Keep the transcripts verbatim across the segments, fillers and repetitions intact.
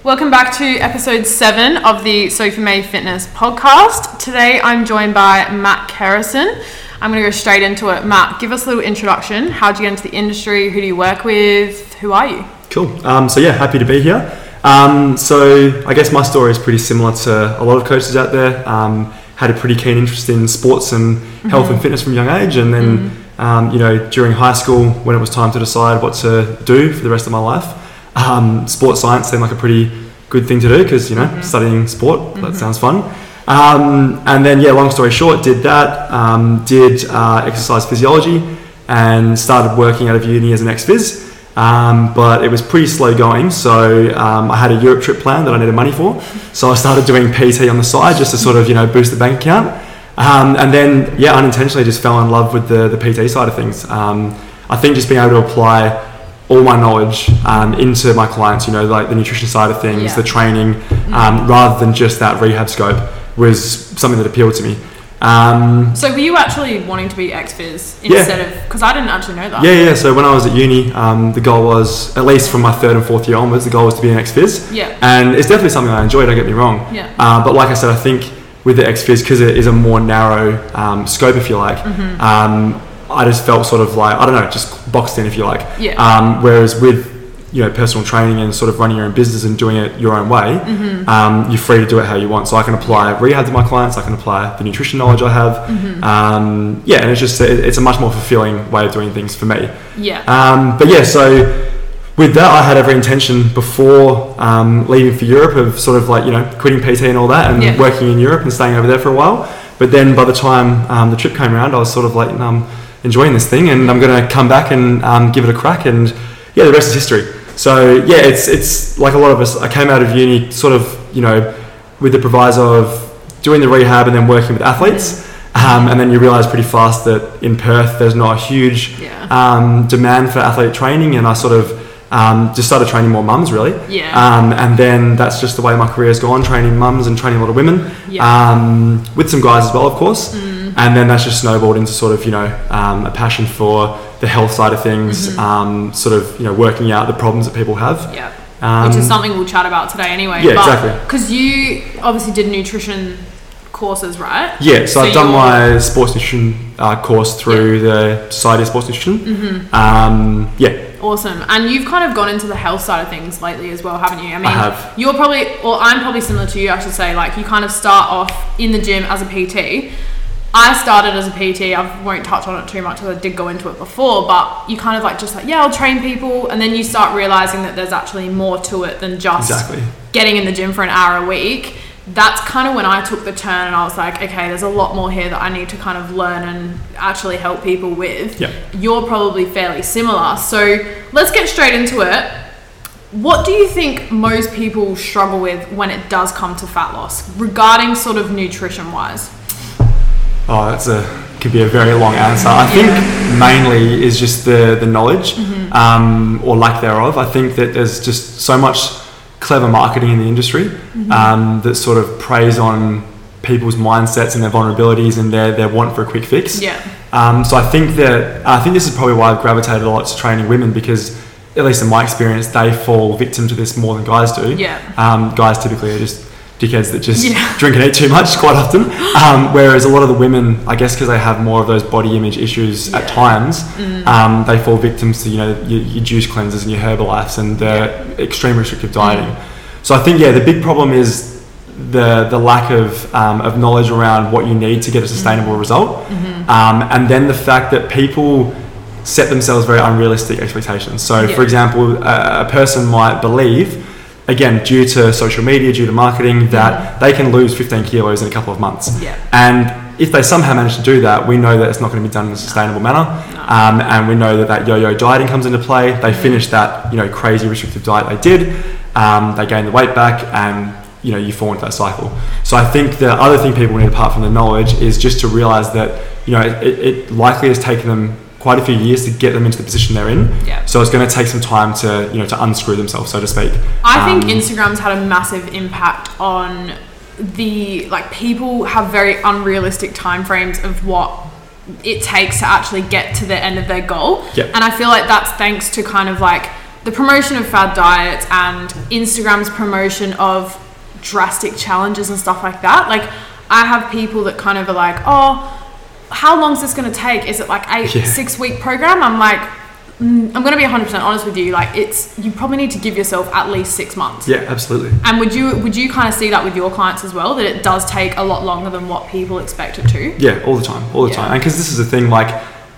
Welcome back to episode seven of the Sophie May Fitness podcast. Today I'm joined by Matt Kerrison. I'm going to go straight into it. Matt, give us a little introduction. How'd you get into the industry? Who do you work with? Who are you? Cool. Um, so yeah, happy to be here. Um, so I guess my story is pretty similar to a lot of coaches out there. Um, had a pretty keen interest in sports and mm-hmm. health and fitness from a young age, and then mm-hmm. um, you know during high school when it was time to decide what to do for the rest of my life. Um, sports science seemed like a pretty good thing to do because, you know, mm-hmm. studying sport, mm-hmm. that sounds fun. Um, and then, yeah, long story short, did that, um, did uh, exercise physiology and started working out of uni as an ex-phys. Um, but it was pretty slow going, so um, I had a Europe trip plan that I needed money for. So I started doing P T on the side just to sort of, you know, boost the bank account. Um, and then, yeah, unintentionally just fell in love with the, the P T side of things. Um, I think just being able to apply all my knowledge um, into my clients, you know, like the nutrition side of things, yeah. the training, um, rather than just that rehab scope was something that appealed to me. Um, so were you actually wanting to be ex-phys instead yeah. of, because I didn't actually know that. Yeah, yeah, so when I was at uni, um, the goal was, at least from my third and fourth year onwards, the goal was to be an ex-phys. Yeah. And it's definitely something I enjoy, don't get me wrong. Yeah. Uh, but like I said, I think with the ex-phys, because it is a more narrow um, scope, if you like, mm-hmm. um, I just felt sort of like, I don't know, just boxed in, if you like. Yeah. Um, whereas with, you know, personal training and sort of running your own business and doing it your own way, mm-hmm. um, you're free to do it how you want. So I can apply rehab to my clients, I can apply the nutrition knowledge I have. Mm-hmm. Um, yeah, and it's just, it's a much more fulfilling way of doing things for me. Yeah. Um, but yeah, so with that, I had every intention before um, leaving for Europe of sort of like, you know, quitting P T and all that and yeah. working in Europe and staying over there for a while. But then by the time um, the trip came around, I was sort of like, um, enjoying this thing and I'm going to come back and um, give it a crack, and yeah, the rest is history. So yeah, it's it's like a lot of us, I came out of uni sort of, you know, with the proviso of doing the rehab and then working with athletes, um, and then you realise pretty fast that in Perth there's not a huge yeah. um, demand for athletic training, and I sort of um, just started training more mums really. Yeah. Um, and then that's just the way my career's gone, training mums and training a lot of women, yeah. um, with some guys as well, of course. Mm. And then that's just snowballed into sort of, you know, um, a passion for the health side of things, mm-hmm. um, sort of, you know, working out the problems that people have. Yeah. Um, Which is something we'll chat about today anyway. Yeah, but, exactly. Because you obviously did nutrition courses, right? Yeah, so, so I've done you're... my sports nutrition uh, course through yeah. the Society of Sports Nutrition. Mm-hmm. Um, yeah. Awesome. And you've kind of gone into the health side of things lately as well, haven't you? I mean, I have. You're probably, or I'm probably similar to you, I should say. Like, you kind of start off in the gym as a P T. I started as a P T. I won't touch on it too much because I did go into it before, but you kind of like just like, yeah, I'll train people. And then you start realizing that there's actually more to it than just exactly. getting in the gym for an hour a week. That's kind of when I took the turn and I was like, okay, there's a lot more here that I need to kind of learn and actually help people with. Yep. You're probably fairly similar. So let's get straight into it. What do you think most people struggle with when it does come to fat loss regarding sort of nutrition wise? Oh, that's a could be a very long answer. I think yeah. mainly is just the the knowledge, mm-hmm. um, or lack thereof. I think that there's just so much clever marketing in the industry, mm-hmm. um, that sort of preys on people's mindsets and their vulnerabilities and their their want for a quick fix. Yeah. Um, so I think that I think this is probably why I've gravitated a lot to training women, because at least in my experience, they fall victim to this more than guys do. Yeah. Um, guys typically are just dickheads that just yeah. drink and eat too much quite often, um, whereas a lot of the women, I guess because they have more of those body image issues yeah. at times, mm. um, they fall victims to, you know, your, your juice cleansers and your Herbalifes and uh, yeah. extreme restrictive dieting. Mm. So I think yeah the big problem is the the lack of um, of knowledge around what you need to get a sustainable mm. result, mm-hmm. um, and then the fact that people set themselves very unrealistic expectations. So yeah. for example, a, a person might believe, again, due to social media, due to marketing, that mm. they can lose fifteen kilos in a couple of months. Yeah. And if they somehow manage to do that, we know that it's not going to be done in a sustainable manner. No. Um, and we know that that yo-yo dieting comes into play. They mm. finish that, you know, crazy restrictive diet they did. Um, they gain the weight back, and you know, you fall into that cycle. So I think the other thing people need, apart from the knowledge, is just to realize that, you know, it, it likely has taken them quite a few years to get them into the position they're in. Yeah. So it's going to take some time to, you know, to unscrew themselves, so to speak. I um, think Instagram's had a massive impact on the, like, people have very unrealistic timeframes of what it takes to actually get to the end of their goal. Yep. And I feel like that's thanks to kind of like the promotion of fad diets and Instagram's promotion of drastic challenges and stuff like that. Like, I have people that kind of are like, oh, how long is this going to take? Is it like a yeah. six week program? I'm like, mm, I'm going to be one hundred percent honest with you. Like, it's, you probably need to give yourself at least six months. Yeah, absolutely. And would you, would you kind of see that with your clients as well, that it does take a lot longer than what people expect it to? Yeah, all the time, all the yeah. time. And because this is the thing, like,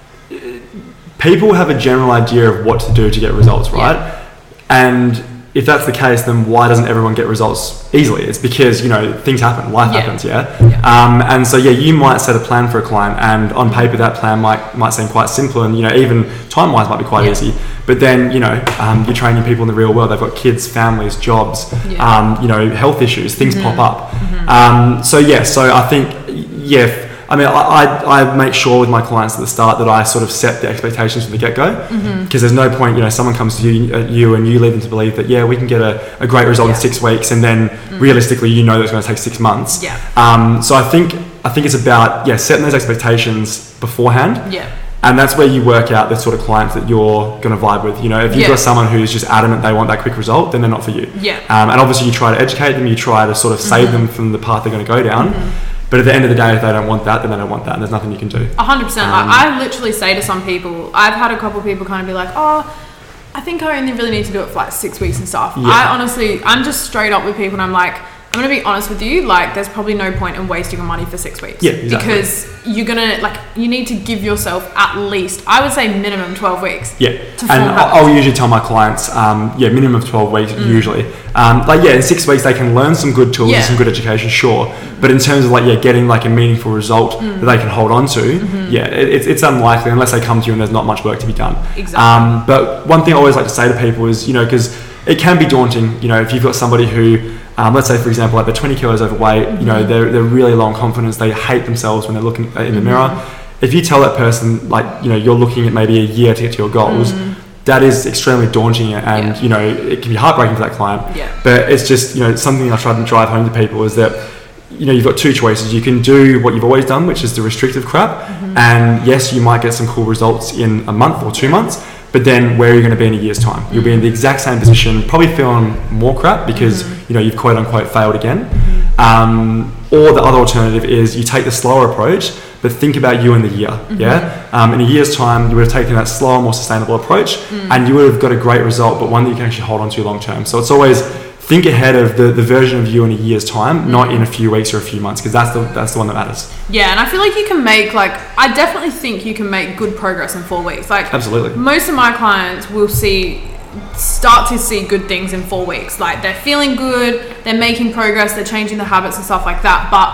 people have a general idea of what to do to get results, right? Yeah. And if that's the case, then why doesn't everyone get results easily? It's because, you know, things happen, life yeah. happens, yeah? yeah. Um, and so, yeah, you might set a plan for a client, and on paper that plan might might seem quite simple, and, you know, even time-wise might be quite yeah. easy. But then, you know, um, you're training people in the real world. They've got kids, families, jobs, yeah. um, you know, health issues, things mm-hmm. pop up. Mm-hmm. Um, so, yeah, so I think, yeah, I mean, I, I, I make sure with my clients at the start that I sort of set the expectations from the get-go, because mm-hmm. there's no point, you know, someone comes to you, uh, you and you lead them to believe that, yeah, we can get a, a great result yeah. in six weeks, and then mm-hmm. realistically, you know that it's going to take six months. Yeah. Um, so I think I think it's about, yeah, setting those expectations beforehand. Yeah. And that's where you work out the sort of clients that you're going to vibe with. You know, if you've yeah. got someone who's just adamant they want that quick result, then they're not for you. Yeah. Um, and obviously you try to educate them, you try to sort of save mm-hmm. them from the path they're going to go down. Mm-hmm. But at the end of the day, if they don't want that, then they don't want that, and there's nothing you can do. A hundred percent. Like, I literally say to some people, I've had a couple of people kind of be like, oh, I think I only really need to do it for like six weeks and stuff. Yeah. I honestly, I'm just straight up with people, and I'm like, I'm going to be honest with you, like, there's probably no point in wasting your money for six weeks. Yeah, exactly. Because you're going to, like, you need to give yourself at least, I would say minimum twelve weeks. Yeah. To and I'll, I'll usually tell my clients, um, yeah, minimum of twelve weeks, mm. usually. Um, like, yeah, in six weeks, they can learn some good tools yeah. and some good education, sure. But in terms of, like, yeah, getting, like, a meaningful result mm. that they can hold on to, mm-hmm. yeah, it, it's, it's unlikely unless they come to you and there's not much work to be done. Exactly. Um, but one thing I always like to say to people is, you know, because it can be daunting, you know, if you've got somebody who, Um, let's say, for example, like they're twenty kilos overweight, mm-hmm. you know, they're, they're really low on confidence, they hate themselves when they're looking in the mm-hmm. mirror. If you tell that person, like, you know, you're looking at maybe a year to get to your goals, mm-hmm. that is extremely daunting, and, yeah. you know, it can be heartbreaking for that client. Yeah. But it's just, you know, something I try to drive home to people is that, you know, you've got two choices. You can do what you've always done, which is the restrictive crap, mm-hmm. and yes, you might get some cool results in a month or two months, but then where are you going to be in a year's time? You'll be in the exact same position, probably feeling more crap because, mm-hmm. you know, you've quote unquote failed again. Mm-hmm. Um, or the other alternative is you take the slower approach, but think about you in the year. Mm-hmm. Yeah. Um, in a year's time, you would have taken that slower, more sustainable approach, mm-hmm. and you would have got a great result, but one that you can actually hold on to long term. So it's always think ahead of the, the version of you in a year's time, mm-hmm. not in a few weeks or a few months, because that's the that's the one that matters. Yeah, and I feel like you can make, like, I definitely think you can make good progress in four weeks. Like, absolutely. Most of my clients will see, start to see good things in four weeks. Like, they're feeling good, they're making progress, they're changing their habits and stuff like that. But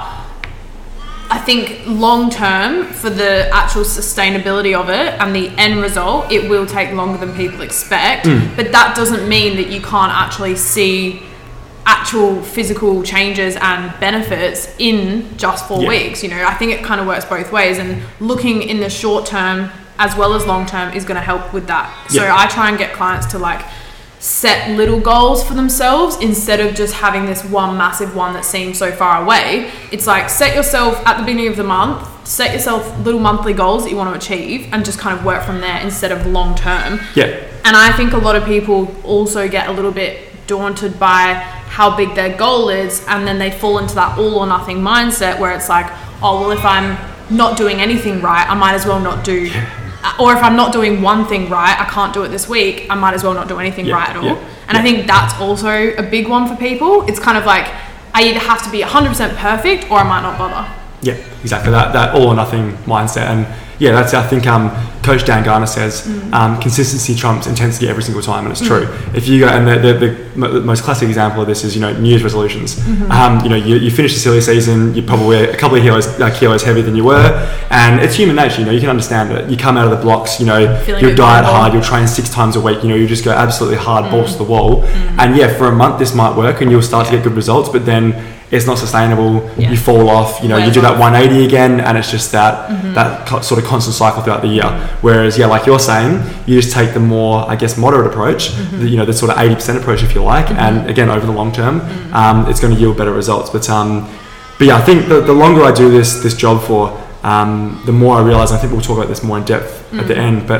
I think long term, for the actual sustainability of it and the end result, it will take longer than people expect. Mm. But that doesn't mean that you can't actually see actual physical changes and benefits in just four yeah. weeks. You know, I think it kind of works both ways, and looking in the short term as well as long term is going to help with that. So yeah. I try and get clients to, like, set little goals for themselves instead of just having this one massive one that seems so far away. It's like, set yourself at the beginning of the month, set yourself little monthly goals that you want to achieve, and just kind of work from there instead of long term. Yeah. And I think a lot of people also get a little bit daunted by how big their goal is, and then they fall into that all or nothing mindset where it's like, oh, well, if I'm not doing anything right, I might as well not do yeah. or if I'm not doing one thing right, I can't do it this week, I might as well not do anything yeah, right at all. Yeah, and yeah. I think that's also a big one for people. It's kind of like, I either have to be one hundred percent perfect or I might not bother. Yeah, exactly. That that all or nothing mindset. And yeah, that's, I think um, Coach Dan Garner says, mm. um, consistency trumps intensity every single time, and it's true. Mm. If you go, and the, the, the most classic example of this is, you know, New Year's resolutions. Mm-hmm. Um, you know, you, you finish the silly season, you're probably a couple of kilos, uh, kilos heavier than you were, and it's human nature. You know, you can understand it. You come out of the blocks, you know, Feeling you'll diet hard, you'll train six times a week. You know, you just go absolutely hard, mm. balls to the wall, mm. and yeah, for a month this might work, and you'll start yeah. to get good results, but then it's not sustainable. Yeah. You fall off. You know, Way you do that one eighty again, and it's just that mm-hmm. that co- sort of constant cycle throughout the year. Mm-hmm. Whereas, yeah, like you're saying, you just take the more, I guess, moderate approach. Mm-hmm. The, you know, the sort of eighty percent approach, if you like, mm-hmm. and again, over the long term, mm-hmm. um, it's going to yield better results. But um, but yeah, I think the, the longer I do this this job for, um, the more I realize. I think we'll talk about this more in depth mm-hmm. at the end, but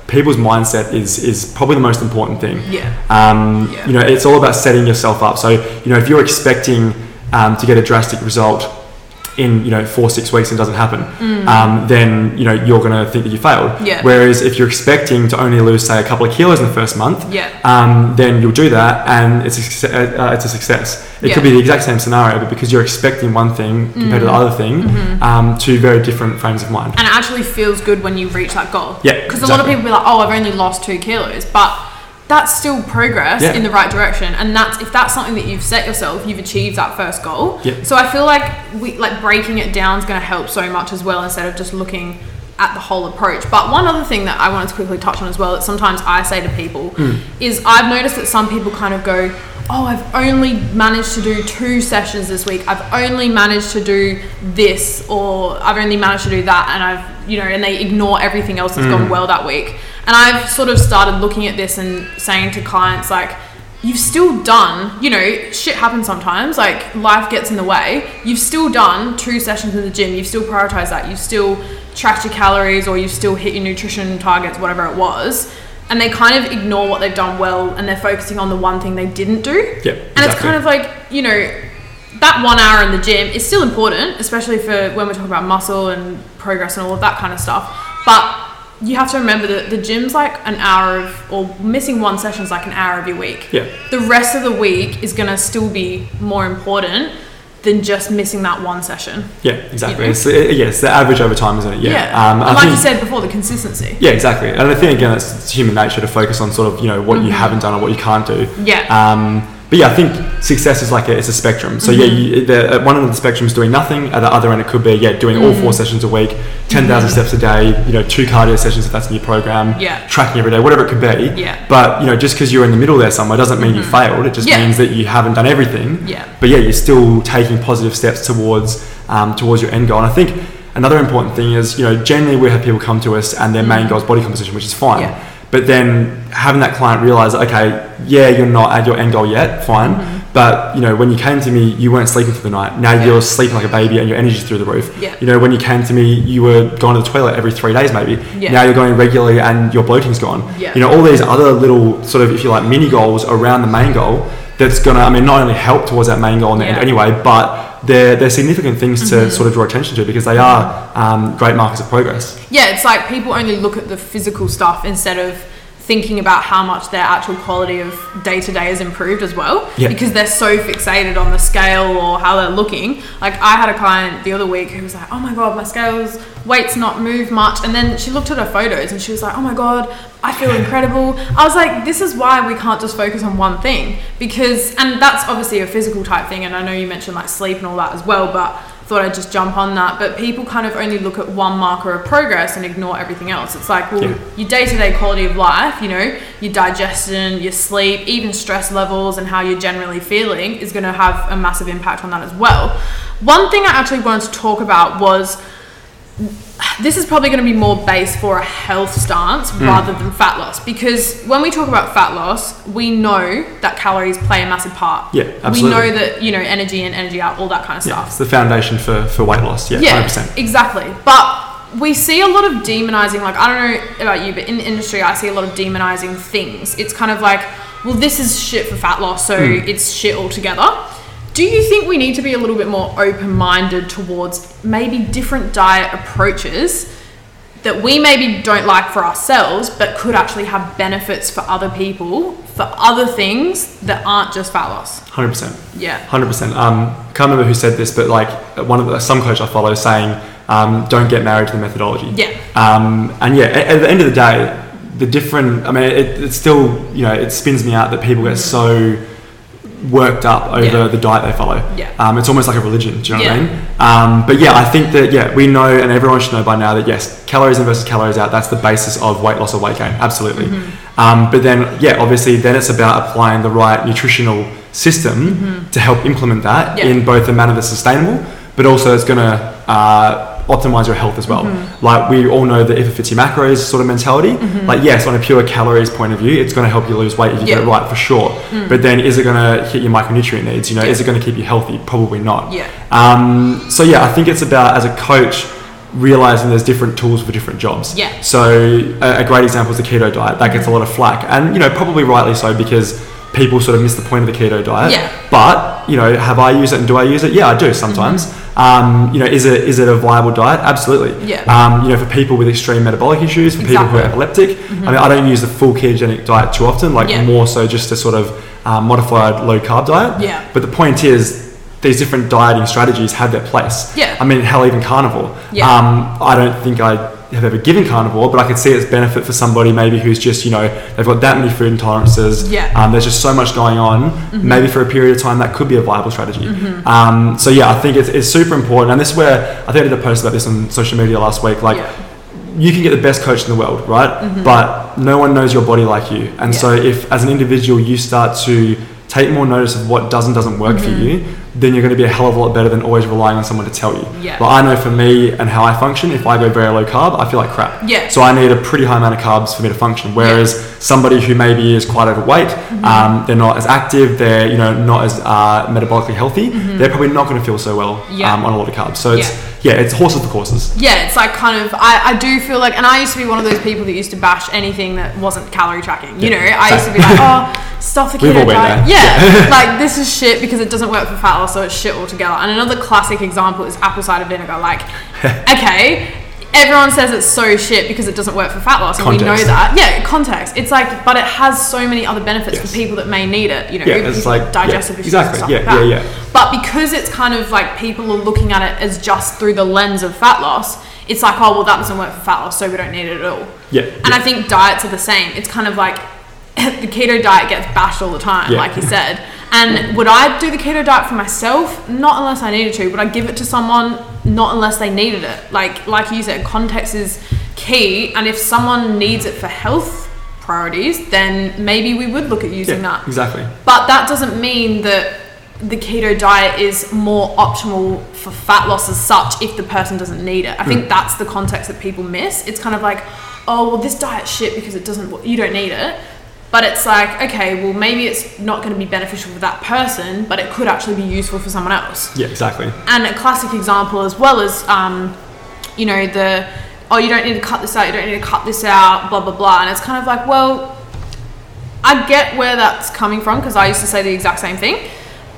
people's mindset is is probably the most important thing. Yeah. Um, Yeah. You know, it's all about setting yourself up. So, you know, if you're expecting um, to get a drastic result in, you know, four, six weeks and it doesn't happen, Mm. um, then, you know, you're going to think that you failed. Yeah. Whereas if you're expecting to only lose, say, a couple of kilos in the first month, Yeah. um, then you'll do that and it's a, succe- uh, it's a success. It Yeah. could be the exact same scenario, but because you're expecting one thing compared to the other thing, Mm-hmm. um, two very different frames of mind. And it actually feels good when you reach that goal. Yeah, Because a lot of exactly. people be like, oh, I've only lost two kilos, but that's still progress Yeah. in the right direction. And that's, if that's something that you've set yourself, you've achieved that first goal. Yeah. So I feel like we like breaking it down is going to help so much as well, instead of just looking at the whole approach. But one other thing that I wanted to quickly touch on as well, that sometimes I say to people Mm. is I've noticed that some people kind of go, oh, I've only managed to do two sessions this week. I've only managed to do this, or I've only managed to do that. And I've, you know, and they ignore everything else that's Mm. gone well that week. And I've sort of started looking at this and saying to clients, like, you've still done, you know, shit happens sometimes, like life gets in the way. You've still done two sessions in the gym. You've still prioritized that. You've still tracked your calories, or you've still hit your nutrition targets, whatever it was. And they kind of ignore what they've done well, and they're focusing on the one thing they didn't do. Yeah, And it's exactly. kind of like, you know, that one hour in the gym is still important, especially for when we're talking about muscle and progress and all of that kind of stuff. But you have to remember that the gym's like an hour of, or missing one session is like an hour of your week. Yeah. The rest of the week is going to still be more important than just missing that one session. Yeah, exactly. You know? It's, it, yeah, it's the average over time, isn't it? Yeah. Yeah. Um, I and like think- you said before, the consistency. Yeah, exactly. And I think, again, it's, it's human nature to focus on sort of, you know, what you haven't done or what you can't do. Yeah. Um, but yeah, I think success is like a, it's a spectrum. So Mm-hmm. yeah, you, the, at one end of the spectrum is doing nothing. At the other end, it could be yeah, doing all Mm-hmm. four sessions a week, ten thousand steps a day, you know, two cardio sessions if that's in your program, Yeah. tracking every day, whatever it could be. Yeah. But you know, just because you're in the middle there somewhere doesn't mean you failed. It just Yeah. means that you haven't done everything. Yeah. But yeah, you're still taking positive steps towards um, towards your end goal. And I think another important thing is, you know, generally we have people come to us and their main goal is body composition, which is fine. Yeah. But then having that client realize, okay, yeah, you're not at your end goal yet, fine. Mm-hmm. But you know, when you came to me, you weren't sleeping through the night. Now Yeah. you're sleeping like a baby and your energy's through the roof. Yeah. You know, when you came to me, you were going to the toilet every three days maybe. Yeah. Now you're going regularly and your bloating's gone. Yeah. You know, all these other little sort of, if you like, mini goals around the main goal that's gonna, I mean, not only help towards that main goal in the end Yeah. anyway, but they're, they're significant things to sort of draw attention to because they are um, great markers of progress. Yeah, it's like people only look at the physical stuff instead of thinking about how much their actual quality of day to day has improved as well. Yeah. Because they're so fixated on the scale or how they're looking. Like I had a client the other week who was like, oh my God, my scale's weight's not moved much. And then she looked at her photos and she was like, oh my God, I feel incredible. I was like, this is why we can't just focus on one thing, because, and that's obviously a physical type thing. And I know you mentioned like sleep and all that as well, but thought I'd just jump on that. But people kind of only look at one marker of progress and ignore everything else. It's like, well, Yeah. your day-to-day quality of life, you know, your digestion, your sleep, even stress levels and how you're generally feeling is going to have a massive impact on that as well. One thing I actually wanted to talk about was, this is probably going to be more based for a health stance rather than fat loss, because when we talk about fat loss, we know that calories play a massive part. Yeah, absolutely. We know that, you know, energy in, energy out, all that kind of Yeah, stuff. it's the foundation for, for weight loss. Yeah, Yeah, one hundred percent. exactly. But we see a lot of demonizing, like, I don't know about you, but in the industry, I see a lot of demonizing things. It's kind of like, well, this is shit for fat loss, so Mm. it's shit altogether. Do you think we need to be a little bit more open-minded towards maybe different diet approaches that we maybe don't like for ourselves, but could actually have benefits for other people, for other things that aren't just fat loss? one hundred percent. Yeah. one hundred percent. Um, can't remember who said this, but like one of the, some coach I follow saying, um, don't get married to the methodology. Yeah. Um, and yeah, at, at the end of the day, the different, I mean, it, it's still, you know, it spins me out that people get so worked up over Yeah. the diet they follow. Yeah. Um, it's almost like a religion, do you know Yeah. what I mean? Um, but yeah, I think that, yeah, we know, and everyone should know by now that yes, calories in versus calories out, that's the basis of weight loss or weight gain, absolutely. Mm-hmm. Um, but then, yeah, obviously then it's about applying the right nutritional system to help implement that Mm-hmm. Yeah. in both a manner that's sustainable, but also it's going to uh, optimize your health as well. Mm-hmm. Like we all know that if it fits your macros sort of mentality, like yes, on a pure calories point of view, it's going to help you lose weight if you Yeah. get it right for sure. But then is it going to hit your micronutrient needs? You know, Yeah. is it going to keep you healthy? Probably not. Yeah. Um, so yeah, I think it's about, as a coach, realizing there's different tools for different jobs. Yeah. So a, a great example is the keto diet. That gets a lot of flack, and you know, probably rightly so, because people sort of miss the point of the keto diet. Yeah. But you know, have I used it and do I use it? Yeah, I do sometimes. Mm-hmm. Um, you know, is it is it a viable diet? Absolutely. Yeah. Um, you know, for people with extreme metabolic issues, for exactly. people who are epileptic. Mm-hmm. I mean, I don't use the full ketogenic diet too often. Like yeah. more so just a sort of um, modified low carb diet. Yeah. But the point is, these different dieting strategies have their place. Yeah. I mean, hell, even carnivore. Yeah. Um, I don't think I have ever given carnivore, but I could see its benefit for somebody maybe who's just, you know, they've got that many food intolerances. Yeah. Um, there's just so much going on. Mm-hmm. Maybe for a period of time that could be a viable strategy. Mm-hmm. Um, so yeah, I think it's, it's super important. And this is where I think I did a post about this on social media last week. Like, yeah. you can get the best coach in the world, right? Mm-hmm. But no one knows your body like you. And yeah. so if as an individual you start to take more notice of what does and doesn't work mm-hmm. for you, then you're going to be a hell of a lot better than always relying on someone to tell you. Yeah. But I know for me and how I function, if I go very low carb, I feel like crap. Yeah. So I need a pretty high amount of carbs for me to function. Whereas yeah. somebody who maybe is quite overweight, mm-hmm. um, they're not as active, they're you know not as uh, metabolically healthy, mm-hmm. they're probably not going to feel so well yeah. um, on a lot of carbs. So it's yeah. yeah, it's horses for courses. Yeah, it's like kind of, I, I do feel like, and I used to be one of those people that used to bash anything that wasn't calorie tracking. You yeah. know, I used to be like, oh, stuff the keto diet. Yeah, yeah. Like this is shit because it doesn't work for fat loss, so it's shit altogether. And another classic example is apple cider vinegar. Like, okay, everyone says it's so shit because it doesn't work for fat loss, and context. We know that. Yeah, context. It's like, but it has so many other benefits yes. for people that may need it. You know, yeah, it's like digestive yeah, issues exactly. and stuff yeah, like that. Yeah, yeah. But because it's kind of like people are looking at it as just through the lens of fat loss, it's like, oh well, that doesn't work for fat loss, so we don't need it at all. Yeah. And yeah. I think diets are the same. It's kind of like the keto diet gets bashed all the time, yeah. like you said. And would I do the keto diet for myself? Not unless I needed to. Would I give it to someone? Not unless they needed it. Like like you said, context is key. And if someone needs it for health priorities, then maybe we would look at using yeah, that. Exactly. But that doesn't mean that the keto diet is more optimal for fat loss as such if the person doesn't need it. I think mm. that's the context that people miss. It's kind of like, oh, well, this diet's shit because it doesn't, you don't need it. But it's like, okay, well, maybe it's not going to be beneficial for that person, but it could actually be useful for someone else. Yeah, exactly. And a classic example as well is, um, you know, the, oh, you don't need to cut this out, you don't need to cut this out, blah, blah, blah. And it's kind of like, well, I get where that's coming from because I used to say the exact same thing.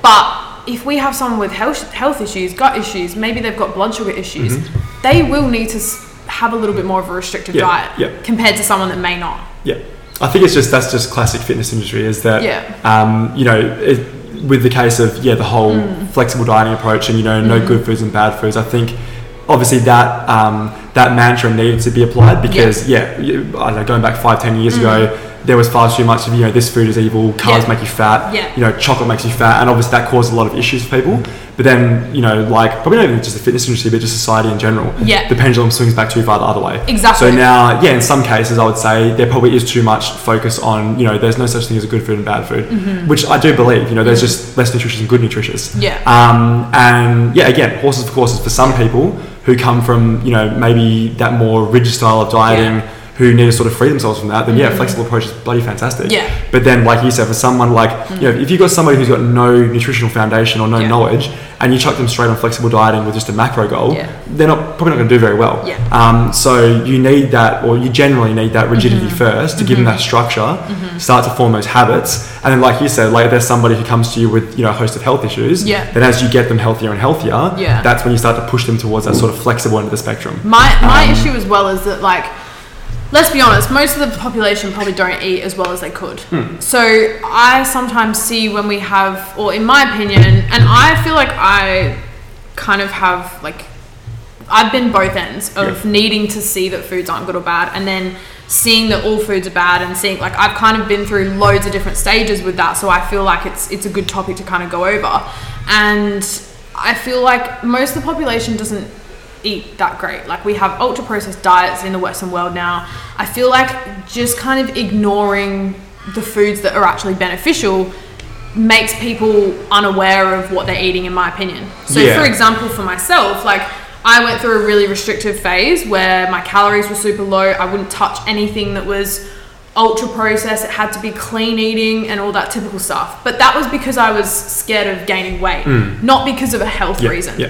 But if we have someone with health health issues, gut issues, maybe they've got blood sugar issues, mm-hmm. they will need to have a little bit more of a restrictive yeah, diet yeah. compared to someone that may not. Yeah. I think it's just, that's just classic fitness industry is that, yeah. um, you know, it, with the case of, yeah, the whole mm. flexible dieting approach and, you know, no mm. good foods and bad foods, I think obviously that, um, that mantra needed to be applied because, yeah, yeah I don't know, going back five, ten years mm. ago, there was far too much of, you know, this food is evil, carbs yeah. make you fat, yeah. you know, chocolate makes you fat, and obviously that caused a lot of issues for people. But then, you know, like, probably not even just the fitness industry, but just society in general. Yeah. The pendulum swings back too far the other way. Exactly. So now, yeah, in some cases, I would say there probably is too much focus on, you know, there's no such thing as a good food and bad food, mm-hmm. which I do believe, you know, there's just less nutritious and good nutritious. Yeah. Um, and yeah, again, horses for courses for some people who come from, you know, maybe that more rigid style of dieting, yeah. who need to sort of free themselves from that, then yeah, mm-hmm. flexible approach is bloody fantastic. Yeah. But then, like you said, for someone like, mm-hmm. you know, if you've got somebody who's got no nutritional foundation or no yeah. knowledge, and you chuck them straight on flexible dieting with just a macro goal, yeah. they're not probably not going to do very well. Yeah. Um, so you need that, or you generally need that rigidity mm-hmm. first to mm-hmm. give them that structure, mm-hmm. start to form those habits, and then, like you said, like if there's somebody who comes to you with, you know, a host of health issues, yeah. then as you get them healthier and healthier, yeah. that's when you start to push them towards that sort of flexible end of the spectrum. My my um, issue as well is that, like, let's be honest, most of the population probably don't eat as well as they could. Hmm. So I sometimes see when we have, or in my opinion, and I feel like I kind of have, like, I've been both ends of yeah. needing to see that foods aren't good or bad, and then seeing that all foods are bad, and seeing, like, I've kind of been through loads of different stages with that, so I feel like it's it's a good topic to kind of go over. And I feel like most of the population doesn't eat that great. Like, we have ultra processed diets in the Western world now. I feel like just kind of ignoring the foods that are actually beneficial makes people unaware of what they're eating, in my opinion. So yeah. for example, for myself, like, I went through a really restrictive phase where my calories were super low. I wouldn't touch anything that was ultra processed. It had to be clean eating and all that typical stuff. But that was because I was scared of gaining weight, mm. not because of a health yeah. reason. Yeah.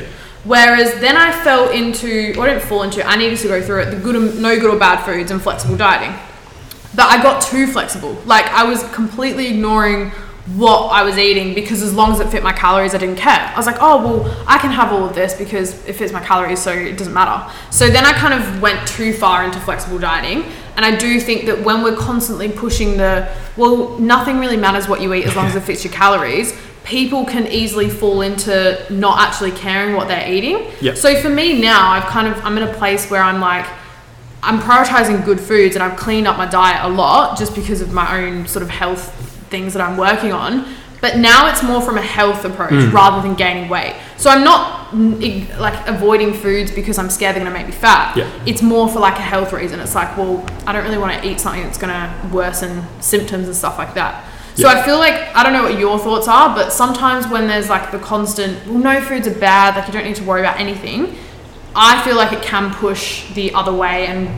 Whereas then I fell into, or I didn't fall into, I needed to go through it, the good and, no good or bad foods and flexible dieting. But I got too flexible. Like, I was completely ignoring what I was eating because as long as it fit my calories, I didn't care. I was like, oh, well, I can have all of this because it fits my calories, so it doesn't matter. So then I kind of went too far into flexible dieting. And I do think that when we're constantly pushing the, well, nothing really matters what you eat as long as it fits your calories, people can easily fall into not actually caring what they're eating. Yep. So for me now, I've kind of, I'm in a place where I'm like, I'm prioritizing good foods and I've cleaned up my diet a lot just because of my own sort of health things that I'm working on. But now it's more from a health approach mm. rather than gaining weight. So I'm not like avoiding foods because I'm scared they're going to make me fat. Yeah. It's more for like a health reason. It's like, well, I don't really want to eat something that's going to worsen symptoms and stuff like that. So yeah. I feel like, I don't know what your thoughts are, but sometimes when there's like the constant, well, no foods are bad, like you don't need to worry about anything, I feel like it can push the other way and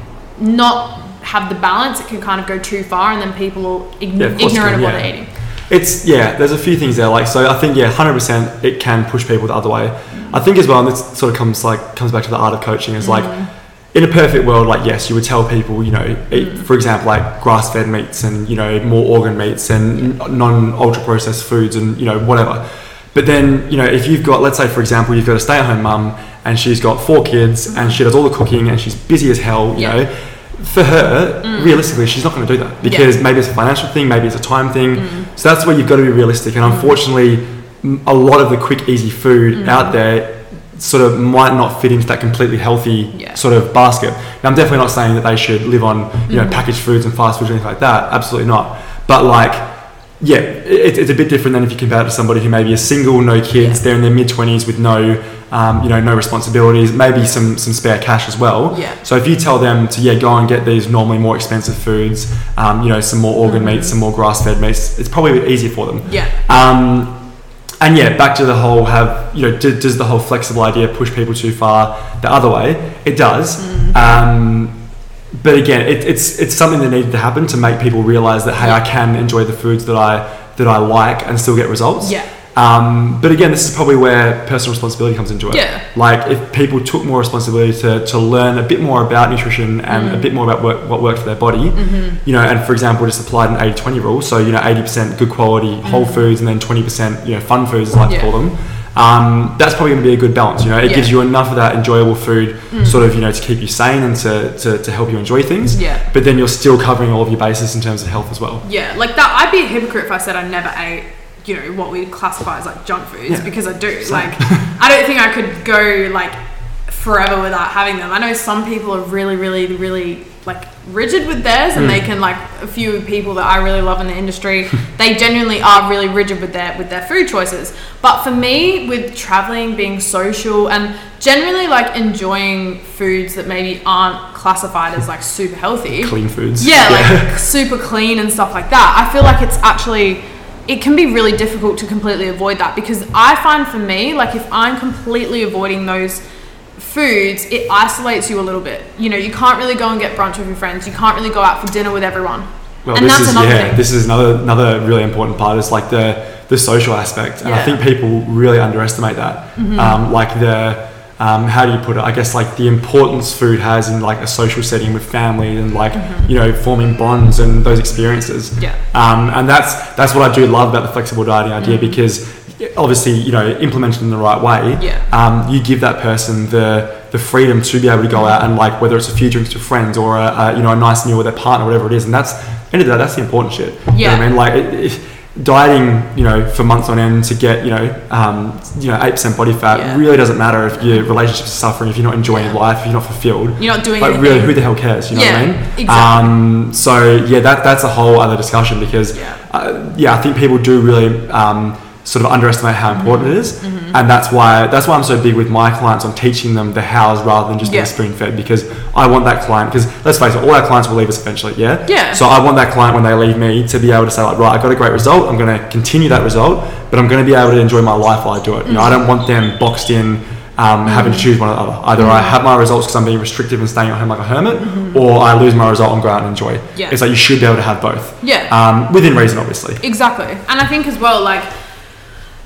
not have the balance. It can kind of go too far and then people are ign- yeah, ignorant can, of what yeah. they're eating. It's, yeah, there's a few things there. Like, so I think, yeah, one hundred percent it can push people the other way. I think as well, and this sort of comes like, comes back to the art of coaching, is like, mm. in a perfect world, like, yes, you would tell people, you know, eat, mm. for example, like grass-fed meats and, you know, more organ meats and yeah. non-ultra-processed foods and, you know, whatever. But then, you know, if you've got, let's say, for example, you've got a stay-at-home mum and she's got four kids mm. and she does all the cooking and she's busy as hell, you yeah. know, for her, mm. realistically, she's not going to do that because yeah. maybe it's a financial thing, maybe it's a time thing. Mm. So that's where you've got to be realistic. And unfortunately, a lot of the quick, easy food mm. out there sort of might not fit into that completely healthy yeah. sort of basket. Now, I'm definitely not saying that they should live on, you know, mm. packaged foods and fast foods or anything like that. Absolutely not. But like, yeah, it, it's a bit different than if you compare it to somebody who maybe is single, no kids, yeah. they're in their mid twenties with no, um, you know, no responsibilities, maybe some some spare cash as well. Yeah. So if you tell them to yeah go and get these normally more expensive foods, um, you know, some more organ mm-hmm. meats, some more grass-fed meats, it's probably a bit easier for them. Yeah. Um, and yeah, back to the whole have you know do, does the whole flexible idea push people too far the other way? It does. Mm-hmm. Um, But again, it, it's it's something that needed to happen to make people realise that hey, I can enjoy the foods that I that I like and still get results. Yeah. Um, but again, this is probably where personal responsibility comes into it. Yeah. Like if people took more responsibility to, to learn a bit more about nutrition and mm. a bit more about work, what worked for their body, mm-hmm. you know, and for example, just applied an eighty twenty rule. So you know, eighty percent good quality mm. whole foods and then twenty percent you know fun foods, as I like yeah. to call them. Um, that's probably going to be a good balance. You know, it yeah. gives you enough of that enjoyable food, mm. sort of, you know, to keep you sane and to, to, to help you enjoy things. Yeah. But then you're still covering all of your bases in terms of health as well. Yeah, like that. I'd be a hypocrite if I said I never ate, you know, what we classify as like junk foods yeah. because I do. Same. Like, I don't think I could go like forever without having them. I know some people are really, really, really like rigid with theirs, and mm. they can like a few people that I really love in the industry. They genuinely are really rigid with their with their food choices. But for me, with traveling, being social, and generally like enjoying foods that maybe aren't classified as like super healthy, clean foods, yeah, yeah. like super clean and stuff like that. I feel like it's actually. It can be really difficult to completely avoid that because I find for me, like if I'm completely avoiding those foods, it isolates you a little bit. You know, you can't really go and get brunch with your friends. You can't really go out for dinner with everyone. Well, and this that's is another yeah, thing. this is another another really important part. Is like the the social aspect, and yeah. I think people really underestimate that. Mm-hmm. Um, like the um, how do you put it? I guess like the importance food has in like a social setting with family and like mm-hmm. you know forming bonds and those experiences. Yeah. Um, and that's that's what I do love about the flexible dieting idea mm-hmm. because obviously you know implemented in the right way. Yeah. Um, you give that person the the freedom to be able to go out and like whether it's a few drinks with friends or a, a you know a nice meal with their partner, whatever it is, and that's end of the day, that's the important shit. Yeah. You know what I mean? Like it, it, dieting, you know, for months on end to get you know um, you know eight percent body fat yeah. really doesn't matter if your relationships are suffering, if you're not enjoying yeah. life, if you're not fulfilled. You're not doing like anything. really, who the hell cares? You know yeah, what I mean? Exactly. Um, so yeah, that that's a whole other discussion because yeah, uh, yeah I think people do really. Um, sort of underestimate how important mm-hmm. it is, mm-hmm. and that's why that's why I'm so big with my clients on teaching them the hows rather than just yeah. being spoon fed, because I want that client, because let's face it, all our clients will leave us eventually, yeah? Yeah. So I want that client when they leave me to be able to say like, right, I got a great result, I'm going to continue that result, but I'm going to be able to enjoy my life while I do it. Mm-hmm. You know, I don't want them boxed in um, mm-hmm. having to choose one or the other. Either mm-hmm. I have my results because I'm being restrictive and staying at home like a hermit, mm-hmm. or I lose my result and go out and enjoy. Yeah. It's like you should be able to have both. Yeah. Um, within reason, obviously. Exactly. And I think as well, like,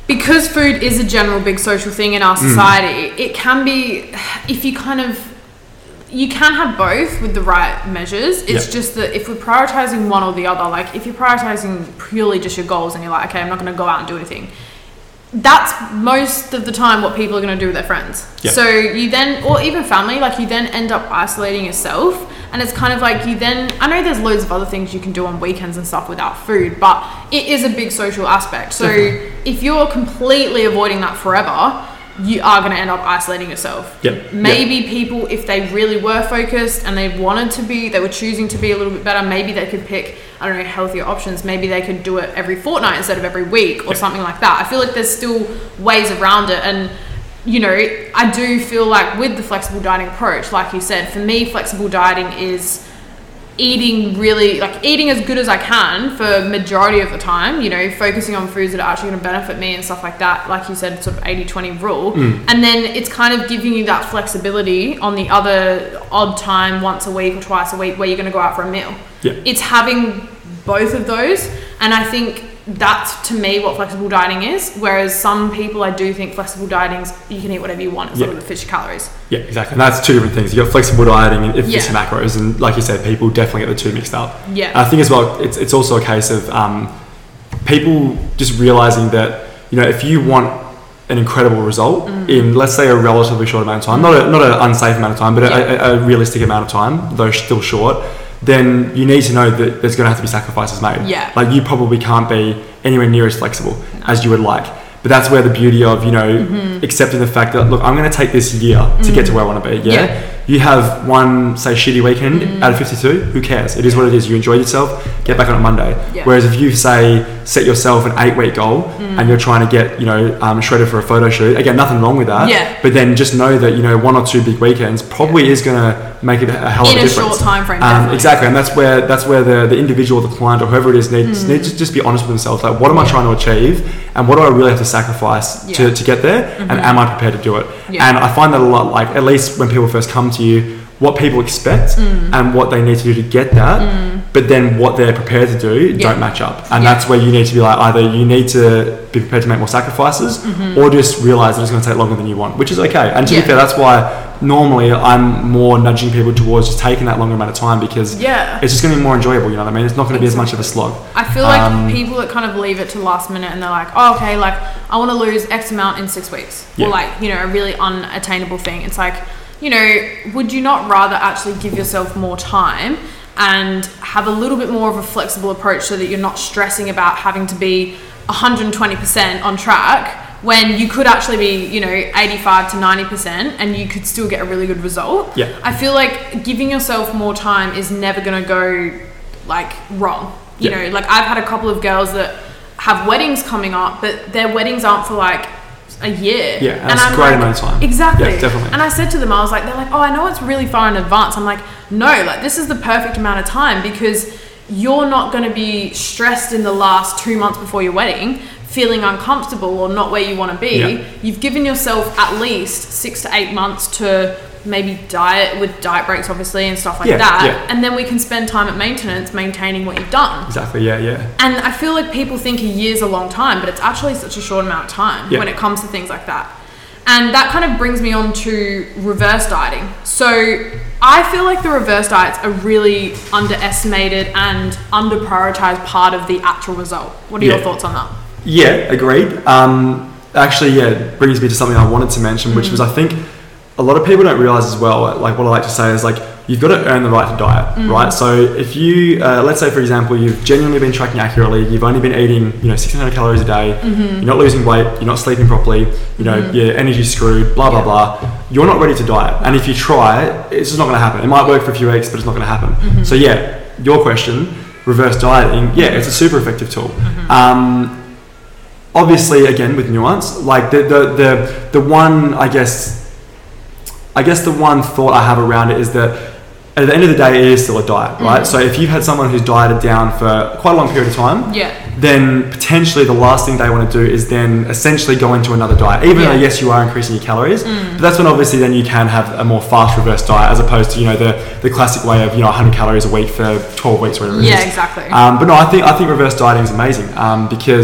because food is a general big social thing in our society, mm. it can be, if you kind of, you can have both with the right measures. It's yep. just that if we're prioritizing one or the other, like if you're prioritizing purely just your goals and you're like, okay, I'm not going to go out and do anything, that's most of the time what people are going to do with their friends. Yep. So you then, or even family, like you then end up isolating yourself. And it's kind of like you then, I know there's loads of other things you can do on weekends and stuff without food, but it is a big social aspect. So Definitely. If you're completely avoiding that forever, you are going to end up isolating yourself. Yep. Maybe yep. people, if they really were focused and they wanted to be, they were choosing to be a little bit better, maybe they could pick, I don't know, healthier options. Maybe they could do it every fortnight instead of every week or yep. something like that. I feel like there's still ways around it. And you know, I do feel like with the flexible dieting approach, like you said, for me, flexible dieting is eating really, like eating as good as I can for majority of the time, you know, focusing on foods that are actually going to benefit me and stuff like that. Like you said, sort of eighty twenty rule. Mm. And then it's kind of giving you that flexibility on the other odd time, once a week or twice a week, where you're going to go out for a meal. Yeah. It's having both of those. And I think that's to me what flexible dieting is, whereas some people, I do think flexible dieting is you can eat whatever you want as yeah. long as it fits your calories. Yeah, exactly. And that's two different things. You got flexible dieting and it fits yeah. your macros, and like you said, people definitely get the two mixed up. Yeah. And I think as well, it's it's also a case of um, people just realizing that, you know, if you want an incredible result mm. in, let's say, a relatively short amount of time, not a not an unsafe amount of time, but yeah. a, a realistic amount of time, though still short, then you need to know that there's going to have to be sacrifices made. Yeah. Like you probably can't be anywhere near as flexible no. as you would like. But that's where the beauty of, you know, mm-hmm. accepting the fact that, look, I'm going to take this year to mm. get to where I want to be. Yeah? yeah. You have one, say, shitty weekend mm. out of fifty-two, who cares? It is what it is. You enjoy yourself, get back on it Monday. Yeah. Whereas if you, say, set yourself an eight-week goal mm. and you're trying to get, you know, um, shredded for a photo shoot, again, nothing wrong with that. Yeah. But then just know that, you know, one or two big weekends probably yeah. is going to make it a hell of in a difference. In a short time frame, um, Exactly. And that's where that's where the, the individual, the client, or whoever it is needs, mm. needs to just be honest with themselves. Like, what am I trying to achieve? And what do I really have to sacrifice yeah. to, to get there? Mm-hmm. And am I prepared to do it? Yeah. And I find that a lot, like, at least when people first come to you, what people expect mm. and what they need to do to get that, mm. but then what they're prepared to do yeah. don't match up. And yeah. that's where you need to be like, either you need to be prepared to make more sacrifices mm-hmm. or just realize that it's going to take longer than you want, which is okay. And to yeah. be fair, that's why normally I'm more nudging people towards just taking that longer amount of time, because yeah. it's just going to be more enjoyable, you know what I mean? It's not going to be as much of a slog. I feel like um, people that kind of leave it to last minute and they're like, oh, okay, like I want to lose X amount in six weeks yeah. or like, you know, a really unattainable thing. It's like, you know, would you not rather actually give yourself more time and have a little bit more of a flexible approach so that you're not stressing about having to be one hundred twenty percent on track when you could actually be, you know, eighty-five to ninety percent and you could still get a really good result? Yeah. I feel like giving yourself more time is never going to go like wrong. You yeah. know, like I've had a couple of girls that have weddings coming up, but their weddings aren't for like a year. Yeah, and that's a great like, amount of time. Exactly. Yeah, definitely. And I said to them, I was like, they're like, oh, I know it's really far in advance. I'm like, no, like this is the perfect amount of time, because you're not going to be stressed in the last two months before your wedding, feeling uncomfortable or not where you want to be. Yeah. You've given yourself at least six to eight months to maybe diet, with diet breaks obviously and stuff like yeah, that, yeah. and then we can spend time at maintenance maintaining what you've done. Exactly. Yeah, yeah. And I feel like people think a year's a long time, but it's actually such a short amount of time yeah. when it comes to things like that. And that kind of brings me on to reverse dieting. So I feel like the reverse diet's a really underestimated and under prioritized part of the actual result. What are yeah. your thoughts on that? Yeah, agreed. Um, actually, yeah, it brings me to something I wanted to mention, mm. which was, I think a lot of people don't realize as well, like what I like to say is like, you've got to earn the right to diet, mm. right? So if you, uh, let's say for example, you've genuinely been tracking accurately, you've only been eating, you know, sixteen hundred calories a day, mm-hmm. you're not losing weight, you're not sleeping properly, you know, mm-hmm. your energy's screwed, blah, blah, yeah. blah, you're not ready to diet. And if you try, it's just not going to happen. It might work for a few weeks, but it's not going to happen. Mm-hmm. So yeah, your question, reverse dieting, yeah, it's a super effective tool. Mm-hmm. Um, obviously, again, with nuance, like the, the, the, the one, I guess, I guess the one thought I have around it is that at the end of the day, it is still a diet, right? Mm-hmm. So if you've had someone who's dieted down for quite a long period of time, yeah. then potentially the last thing they want to do is then essentially go into another diet, even yeah. though yes, you are increasing your calories, mm. but that's when obviously then you can have a more fast reverse diet as opposed to, you know, the, the classic way of, you know, one hundred calories a week for twelve weeks or whatever it yeah, is. exactly. Um, but no, I think, I think reverse dieting is amazing um, because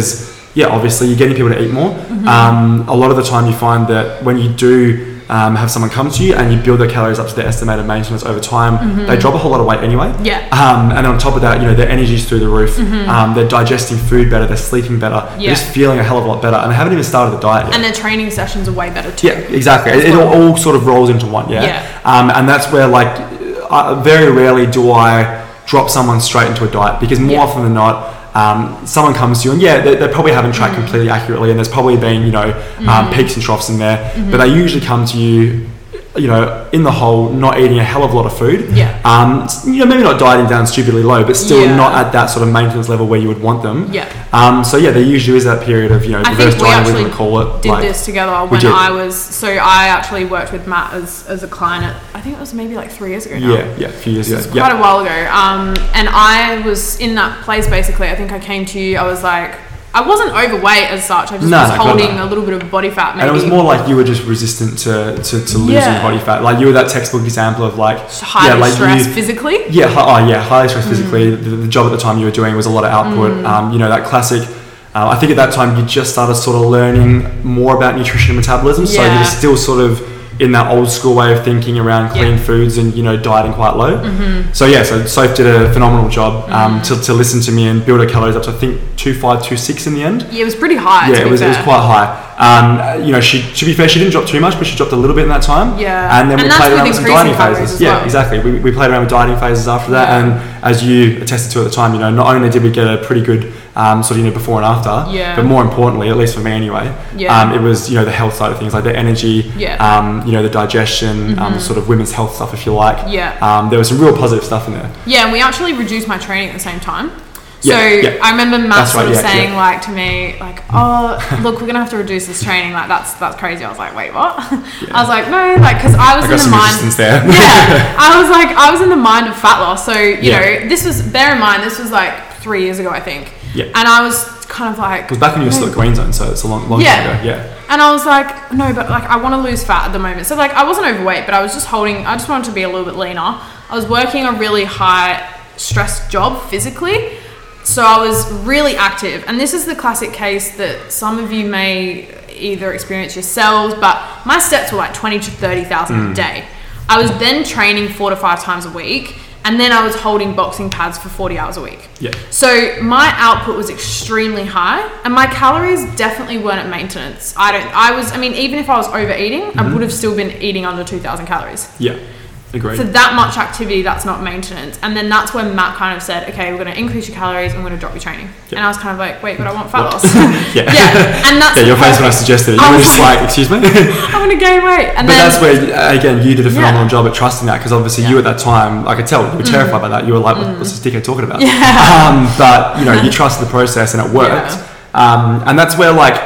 yeah, obviously you're getting people to eat more. Mm-hmm. Um, a lot of the time you find that when you do um, have someone come to you and you build their calories up to their estimated maintenance over time, mm-hmm. they drop a whole lot of weight anyway. Yeah. Um, and on top of that, you know, their energy's through the roof. Mm-hmm. Um, they're digesting food better. They're sleeping better. Yeah. They're just feeling a hell of a lot better. And they haven't even started the diet yet. And their training sessions are way better too. Yeah, exactly. It, it all, all sort of rolls into one. Yeah. yeah. Um, and that's where, like, uh, very rarely do I drop someone straight into a diet, because more yeah. often than not, Um, someone comes to you and yeah, they, they probably haven't tracked mm. completely accurately, and there's probably been, you know, mm. um, peaks and troughs in there, mm-hmm. but they usually come to you, you know, in the whole, not eating a hell of a lot of food. Yeah. Um, you know, maybe not dieting down stupidly low, but still yeah. not at that sort of maintenance level where you would want them. Yeah. Um, so yeah, there usually is that period of, you know, I reverse think we dieting, we actually would call it. did like, this together when I was, so I actually worked with Matt as, as a client at, I think it was maybe like three years ago now. Yeah, yeah, a few years so ago. It's quite yeah. a while ago. Um, and I was in that place basically. I think I came to you, I was like, I wasn't overweight as such. I just no, was no, holding a little bit of body fat maybe. And it was more like you were just resistant to, to, to losing yeah. body fat. Like you were that textbook example of like... Highly yeah, like stressed you, physically? physically? Yeah, oh yeah, highly stressed mm. physically. The, the job at the time you were doing was a lot of output. Mm. Um, you know, that classic... Uh, I think at that time you just started sort of learning more about nutrition and metabolism. So yeah. you were still sort of in that old school way of thinking around clean yeah. foods and, you know, dieting quite low. Mm-hmm. So yeah, so Soph did a phenomenal job um, mm-hmm. to, to listen to me and build her calories up to I think two five, two six in the end. Yeah, it was pretty high. Yeah, it was, it was quite high. Um, you know, she to be fair, she didn't drop too much, but she dropped a little bit in that time. Yeah. And then and we played around with some dieting phases. As yeah, well. exactly. We, we played around with dieting phases after that, yeah. and as you attested to at the time, you know, not only did we get a pretty good um, sort of, you know, before and after, yeah. but more importantly, at least for me anyway, yeah. um, it was, you know, the health side of things, like the energy, yeah. um, you know, the digestion, mm-hmm. um, sort of women's health stuff, if you like. Yeah. Um, there was some real positive stuff in there. Yeah, and we actually reduced my training at the same time. So yeah, yeah. I remember Matt that's sort right, of yeah, saying yeah. like to me, like, oh, look, we're gonna have to reduce this training. Like that's that's crazy. I was like, wait, what? Yeah. I was like, no, like, because I was I in got the some mind. there. Yeah, I was like, I was in the mind of fat loss. So you yeah. know, this was, bear in mind, this was like three years ago, I think. Yeah. And I was kind of like, it was back when you were still at Queen Zone, so it's a long, long yeah. time ago. Yeah. And I was like, no, but like I want to lose fat at the moment. So like I wasn't overweight, but I was just holding. I just wanted to be a little bit leaner. I was working a really high stress job physically. So I was really active, and this is the classic case that some of you may either experience yourselves, but my steps were like twenty to thirty thousand mm. a day. I was then training four to five times a week, and then I was holding boxing pads for forty hours a week. Yeah. So my output was extremely high, and my calories definitely weren't at maintenance. I don't. I was. I mean, even if I was overeating, mm-hmm. I would have still been eating under two thousand calories. Yeah. Agreed. For that much activity, that's not maintenance. And then that's when Matt kind of said, okay, we're going to increase your calories and we're going to drop your training. Yep. And I was kind of like, wait, but I want fat loss. yeah. yeah. And that's yeah, your face when I suggested it. You were just like, excuse me? I want to gain weight. And but then, that's where, again, you did a phenomenal yeah. job at trusting that, because obviously yeah. you at that time, I could tell, you were terrified mm. by that. You were like, mm. what's this dickhead talking about? Yeah. Um, but, you know, you trusted the process and it worked. Yeah. Um, and that's where, like,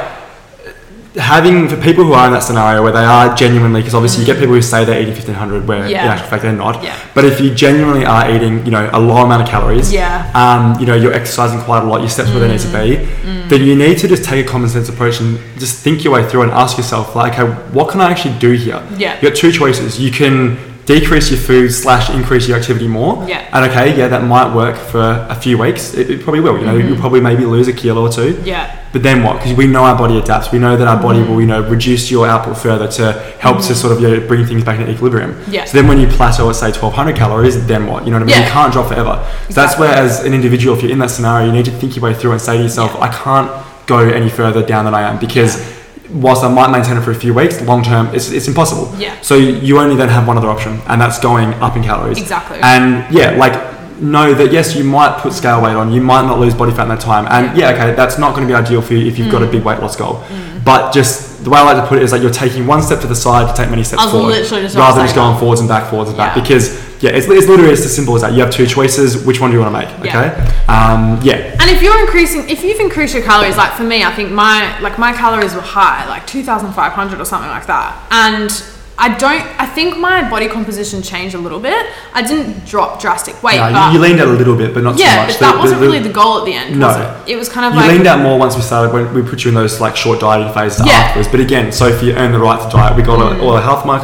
having, for people who are in that scenario where they are genuinely, because obviously mm. you get people who say they're eating fifteen hundred where yeah. in actual fact they're not, yeah. but if you genuinely are eating, you know, a low amount of calories, yeah. um, you know, you're exercising quite a lot, your steps mm. where they need to be, mm. then you need to just take a common sense approach and just think your way through and ask yourself, like, okay, what can I actually do here? Yeah. You got two choices. You can decrease your food slash increase your activity more. Yeah. And okay, yeah, that might work for a few weeks. It, it probably will. You know, mm-hmm. you'll probably maybe lose a kilo or two. Yeah. But then what? Because we know our body adapts. We know that our body mm-hmm. will, you know, reduce your output further to help mm-hmm. to sort of, you know, bring things back into equilibrium. Yeah. So then when you plateau at say twelve hundred calories, then what? You know what I mean? Yeah. You can't drop forever. So exactly. that's where, as an individual, if you're in that scenario, you need to think your way through and say to yourself, yeah. I can't go any further down than I am, because yeah. whilst I might maintain it for a few weeks, long term, it's, it's impossible. Yeah. So you only then have one other option, and that's going up in calories. Exactly. And yeah, like, know that yes, you might put scale weight on, you might not lose body fat in that time, and yeah, yeah okay, that's not going to be ideal for you if you've mm. got a big weight loss goal. Mm. But just the way I like to put it is like you're taking one step to the side to take many steps forward, just rather than just going forwards and back, forwards and back. Yeah. Because yeah, it's, it's literally as simple as that. You have two choices. Which one do you want to make? Yeah. Okay. Um, yeah. And if you're increasing, if you've increased your calories, like for me, I think my like my calories were high, like two thousand five hundred or something like that, and I don't. I think my body composition changed a little bit. I didn't drop drastic weight. No, but you leaned out a little bit, but not yeah, too much. but that the, wasn't the, the, really the goal at the end. No, was it? It was kind of you like leaned out more once we started when we put you in those like short dieting phases yeah. afterwards. But again, Sophie earned the right to diet. We got mm. all the health markers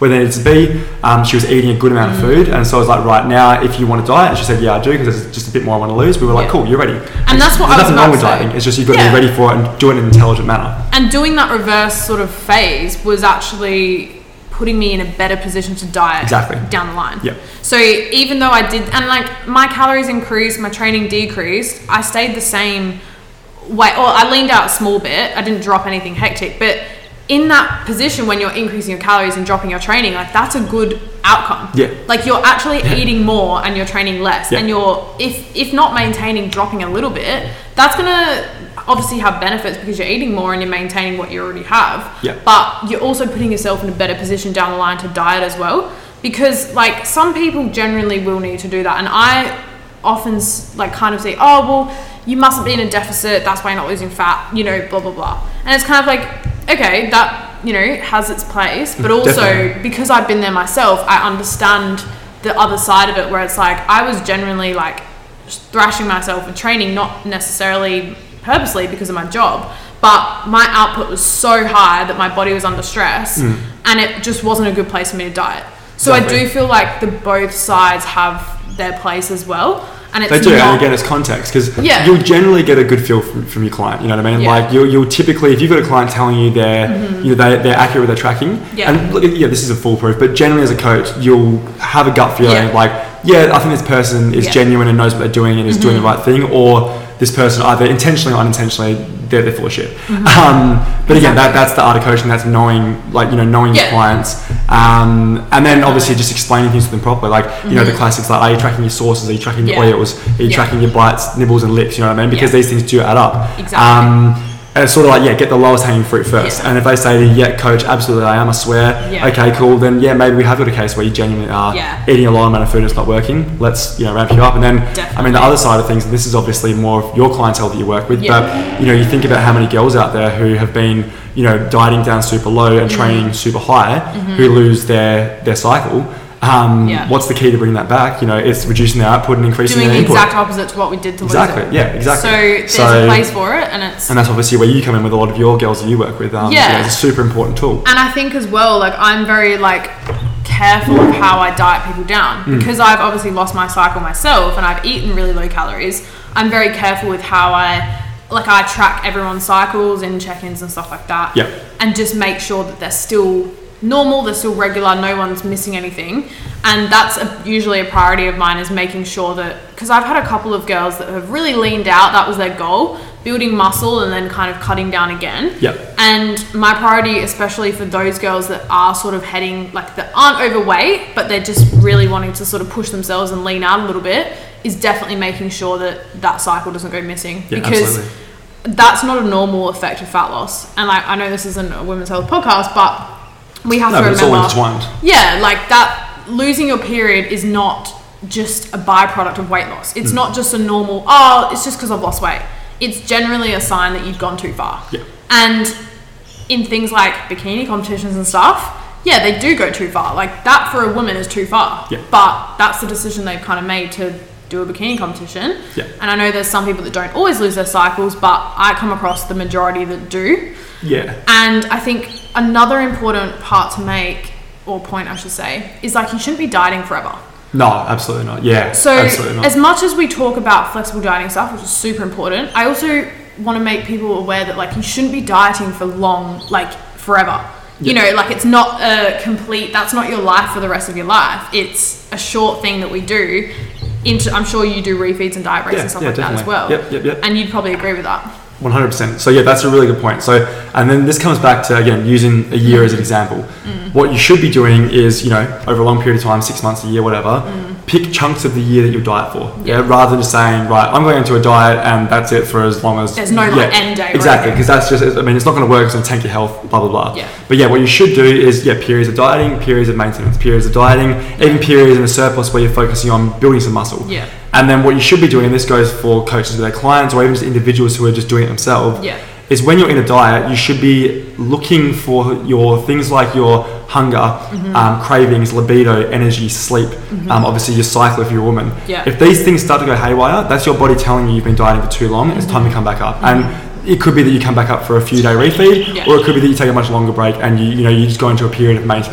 where they needed to be. Um, she was eating a good amount of food, and so I was like, right now, if you want to diet, and she said, yeah, I do, because there's just a bit more I want to lose. We were like, Yeah. cool, you're ready. And that's what I There's was nothing about wrong with to say. dieting. It's just you've got to Yeah. be ready for it and do it in an intelligent manner. And doing that reverse sort of phase was actually putting me in a better position to diet Exactly. down the line. Yeah. So even though I did, and like my calories increased, my training decreased, I stayed the same weight, or I leaned out a small bit. I didn't drop anything hectic, but in that position when you're increasing your calories and dropping your training, like that's a good outcome. Yeah. Like you're actually Yeah. eating more and you're training less, Yeah. and you're if if not maintaining, dropping a little bit, that's gonna obviously have benefits because you're eating more and you're maintaining what you already have. Yeah. But you're also putting yourself in a better position down the line to diet as well, because like some people generally will need to do that, and I often s- like kind of say, oh well, you mustn't be in a deficit, that's why you're not losing fat, you know, blah blah blah. And it's kind of like, okay, that, you know, has its place, but also Definitely. because I've been there myself, I understand the other side of it, where it's like I was generally like thrashing myself with training, not necessarily purposely because of my job, but my output was so high that my body was under stress, and it just wasn't a good place for me to diet. So Exactly. I do feel like the both sides have their place as well, and it's They do, not, and again, it's context, because Yeah. you'll generally get a good feel from, from your client. You know what I mean? Yeah. Like you'll, you'll typically, if you've got a client telling you they're, you know, they, they're accurate with their tracking, Yeah. and look, yeah, this isn't foolproof, but generally as a coach, you'll have a gut feeling Yeah. like, yeah, I think this person is Yeah. genuine and knows what they're doing and is doing the right thing, or this person either intentionally or unintentionally, they're, they're full of shit. Um, but again, that, that's the art of coaching. That's knowing, like, you know, knowing your Yeah. clients, um, and then obviously just explaining things to them properly. Like, you know, the classics, like, are you tracking your sources? Are you tracking your Yeah. oils? Are you Yeah. tracking your bites, nibbles, and lips? You know what I mean? Because Yeah. these things do add up. Exactly. Um, and it's sort of like, yeah, get the lowest hanging fruit first. Yeah. And if they say, yeah, coach, absolutely, I am, I swear. Yeah. Okay, cool. Then yeah, maybe we have got a case where you genuinely are Yeah. eating a low amount of food and it's not working. Let's, you know, ramp you up. And then, I mean, Definitely. the other side of things, and this is obviously more of your clientele that you work with, Yeah. but you know, you think about how many girls out there who have been, you know, dieting down super low and Mm-hmm. training super high, who lose their their cycle. Um, Yeah. What's the key to bring that back? You know, it's reducing their output and increasing doing their the input. exact opposite to what we did to Exactly. lose it. Yeah. Exactly. So there's So- a place for it, and it's And that's obviously where you come in with a lot of your girls that you work with. Um, Yeah. You know, it's a super important tool. And I think as well, like I'm very like careful of how I diet people down, Mm. because I've obviously lost my cycle myself and I've eaten really low calories. I'm very careful with how I like I track everyone's cycles and check-ins and stuff like that. Yeah. And just make sure that they're still normal, they're still regular, no one's missing anything. And that's a, usually a priority of mine, is making sure that, because I've had a couple of girls that have really leaned out, that was their goal, building muscle and then kind of cutting down again. Yeah. And my priority, especially for those girls that are sort of heading, like that aren't overweight, but they're just really wanting to sort of push themselves and lean out a little bit, is definitely making sure that that cycle doesn't go missing. Yeah, because absolutely. that's not a normal effect of fat loss. And like, I know this isn't a women's health podcast, but we have No, to but it's all remember, intertwined. yeah, like that losing your period is not just a byproduct of weight loss. Mm. It's not just a normal, oh, it's just because I've lost weight. It's generally a sign that you've gone too far. Yeah. And in things like bikini competitions and stuff, yeah, they do go too far. Like that for a woman is too far. Yeah. But that's the decision they've kind of made to do a bikini competition. Yeah. And I know there's some people that don't always lose their cycles, but I come across the majority that do. Yeah. And I think another important part to make, or point I should say, is like you shouldn't be dieting forever. No, absolutely not. Yeah. So absolutely not. as much as we talk about flexible dieting stuff, which is super important, I also want to make people aware that like you shouldn't be dieting for long, like forever. You Yeah. know, like it's not a complete, that's not your life for the rest of your life. It's a short thing that we do. Into, I'm sure you do refeeds and diet breaks Yeah, and stuff yeah, like that as definitely. well. Yep, yep, yep. And you'd probably agree with that. one hundred percent. So yeah, that's a really good point. So, and then this comes back to, again, using a year as an example. Mm. What you should be doing is, you know, over a long period of time, six months, a year, whatever, pick chunks of the year that you'll diet for. Yeah. Mm. Yeah. Rather than just saying, right, I'm going into a diet and that's it for as long as... There's no, like, end date or Exactly, anything. because that's just, I mean, it's not going to work, it's going to tank your health, blah, blah, blah. Yeah. But yeah, what you should do is, yeah, periods of dieting, periods of maintenance, periods of dieting, even periods in a surplus where you're focusing on building some muscle. Yeah. And then what you should be doing, and this goes for coaches with their clients or even just individuals who are just doing it themselves, Yeah. is when you're in a diet, you should be looking for your things like your hunger, Mm-hmm. um, cravings, libido, energy, sleep, um, obviously your cycle if you're a woman. Yeah. If these things start to go haywire, that's your body telling you you've been dieting for too long, it's time to come back up. And it could be that you come back up for a few day refeed, Yeah. or it could be that you take a much longer break and you, you know, you just go into a period of maintenance. Yeah.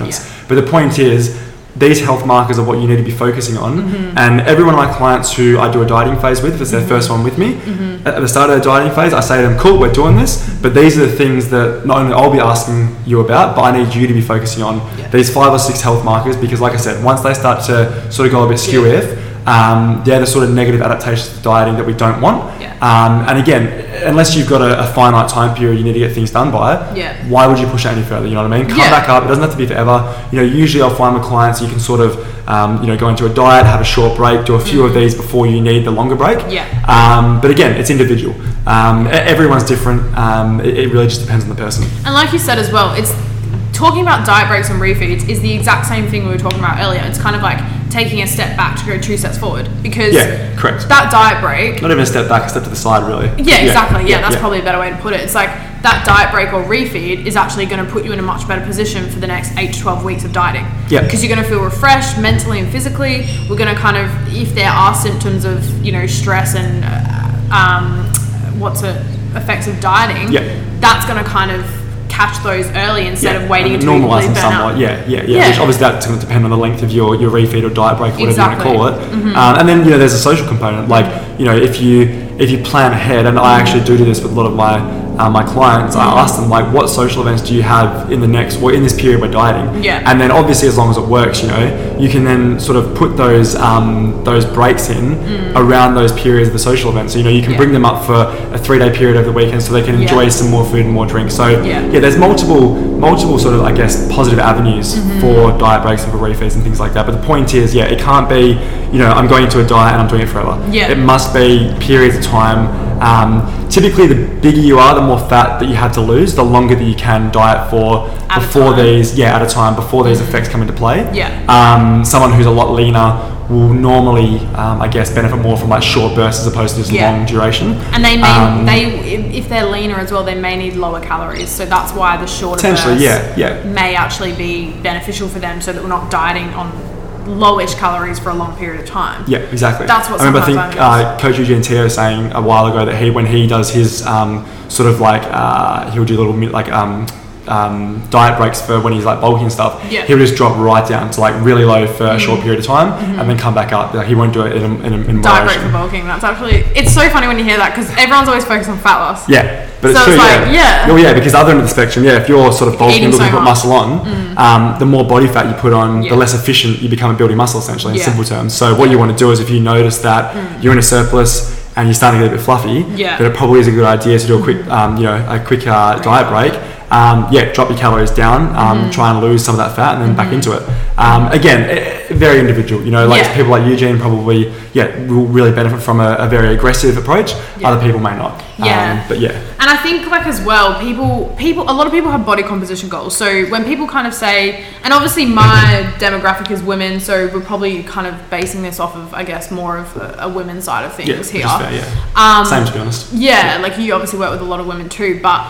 But the point is, these health markers are what you need to be focusing on. Mm-hmm. And every one of my clients who I do a dieting phase with, if it's their Mm-hmm. first one with me, Mm-hmm. at the start of the dieting phase, I say to them, cool, we're doing this, but these are the things that not only I'll be asking you about, but I need you to be focusing on Yeah. these five or six health markers, because like I said, once they start to sort of go a bit skew Yeah. with, um, they're the sort of negative adaptations to dieting that we don't want. Yeah. Um, and again, unless you've got a, a finite time period you need to get things done by, Yeah. why would you push it any further? You know what I mean? Come Yeah. back up. It doesn't have to be forever. You know, usually I'll find with clients you can sort of, um, you know, go into a diet, have a short break, do a few of these before you need the longer break. Yeah. Um, but again, it's individual. Um, e- everyone's different. Um, it, it really just depends on the person. And like you said as well, it's talking about diet breaks and refeeds is the exact same thing we were talking about earlier. It's kind of like taking a step back to go two steps forward, because Yeah, correct. that diet break, Not even a step back, a step to the side, really. yeah, exactly, yeah, that's probably a better way to put it. It's like that diet break or refeed is actually going to put you in a much better position for the next eight to twelve weeks of dieting. Yeah. Because you're going to feel refreshed mentally and physically. We're going to kind of, if there are symptoms of, you know, stress and uh, um, what's it, effects of dieting, Yeah. that's going to kind of catch those early instead Yeah, of waiting and until you normalise completely them burn somewhat. out. Yeah, yeah, yeah, Yeah. Which obviously that's going to depend on the length of your, your refeed or diet break, or whatever Exactly. you want to call it. Mm-hmm. Um, and then you know there's a social component. Like you know if you if you plan ahead, and I actually do do this with a lot of my uh, my clients. I ask them like, what social events do you have in the next or in this period we're dieting? Yeah. And then obviously as long as it works, you know, you can then sort of put those um, those breaks in around those periods of the social events. So you know you can Yeah. bring them up for a three day period over the weekend, so they can enjoy Yeah. some more food and more drink. So Yeah. yeah, there's multiple multiple sort of I guess positive avenues Mm-hmm. for diet breaks and for refeeds and things like that. But the point is, yeah, it can't be, you know, I'm going into a diet and I'm doing it forever. Yeah. It must be periods of time. Um, typically, the bigger you are, the more fat that you have to lose, the longer that you can diet for At a before time. these, yeah, at a time before these effects come into play. Yeah. Um, someone who's a lot leaner will normally, um, I guess, benefit more from like short bursts as opposed to just Yeah. long duration. And they may, Um, they if if they're leaner as well, they may need lower calories. So that's why the shorter Potentially, bursts yeah, yeah. may actually be beneficial for them, so that we're not dieting on lowish calories for a long period of time. Yeah, exactly. That's what I remember. I think sometimes I uh, Coach Eugene Teo was saying a while ago that he, when he does his um, sort of like, uh, he'll do little mi- like um, um, diet breaks for when he's like bulky and stuff. Yeah. He'll just drop right down to like really low for a short period of time, and then come back up. Like he won't do it in, a, in, a, in Diet break moderation. for bulking. That's actually, it's so funny when you hear that, because everyone's always focused on fat loss. Yeah, but it's So true. it's yeah. like, yeah. Well, yeah, because other end of the spectrum, yeah, if you're sort of bulking Eating and looking so to put much. muscle on, um, the more body fat you put on, Yeah. the less efficient you become at building muscle, essentially, in Yeah. simple terms. So what you want to do is, if you notice that you're in a surplus and you're starting to get a bit fluffy, Yeah. then it probably is a good idea to do a quick, um, you know, a quick uh, diet break. Um, yeah, drop your calories down, um, try and lose some of that fat, and then back into it. Um, again, eh, very individual. You know, like Yeah. people like Eugene probably, yeah, will really benefit from a, a very aggressive approach. Yeah. Other people may not. Yeah. Um, but yeah. And I think like as well, people, people, a lot of people have body composition goals. So when people kind of say, and obviously my demographic is women, so we're probably kind of basing this off of, I guess, more of a, a women's side of things Yeah, which here. is fair, yeah. Um, Same, to be honest. Yeah, like you obviously work with a lot of women too, but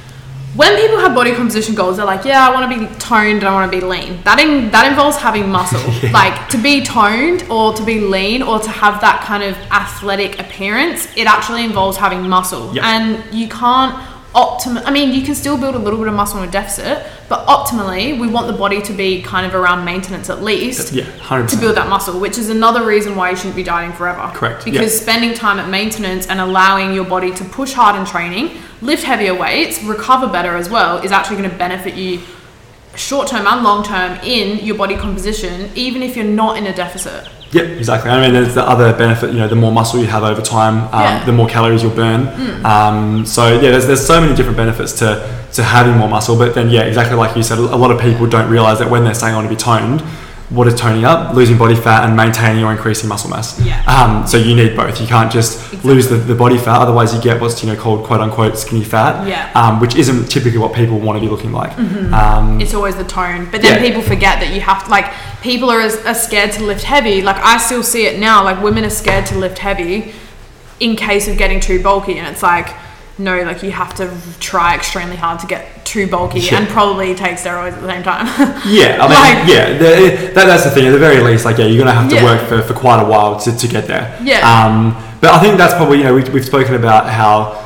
when people have body composition goals, they're like, yeah, I want to be toned and I want to be lean. That in, that involves having muscle. Yeah. Like to be toned or to be lean or to have that kind of athletic appearance, it actually involves having muscle. Yeah. And you can't optim. I mean, you can still build a little bit of muscle in a deficit, but optimally, we want the body to be kind of around maintenance at least. Yeah, one hundred To percent. build that muscle, which is another reason why you shouldn't be dieting forever. Correct, Because yeah. spending time at maintenance and allowing your body to push hard in training, lift heavier weights, recover better as well, is actually going to benefit you short term and long term in your body composition, even if you're not in a deficit. Yeah, exactly. I mean, there's the other benefit, you know, the more muscle you have over time, um, Yeah. the more calories you'll burn. Um, so yeah, there's, there's so many different benefits to, to having more muscle. But then, yeah, exactly like you said, a lot of people don't realize that when they're saying I want to be toned, what is toning up? Losing body fat and maintaining or increasing muscle mass. Yeah. Um, so you need both. You can't just Exactly. lose the, the body fat, otherwise you get what's, you know, called quote unquote skinny fat, Yeah. um, which isn't typically what people want to be looking like. Um, It's always the tone, but then Yeah. people forget that you have to, like, people are, as, are scared to lift heavy. Like, I still see it now, like, women are scared to lift heavy in case of getting too bulky, and it's like, no, like, you have to try extremely hard to get too bulky Yeah. and probably take steroids at the same time. Yeah, I mean, Like- yeah, the, that, that's the thing. At the very least, like, yeah, you're gonna have to Yeah. work for, for quite a while to, to get there. Yeah. Um, but I think that's probably, you know, we, we've spoken about how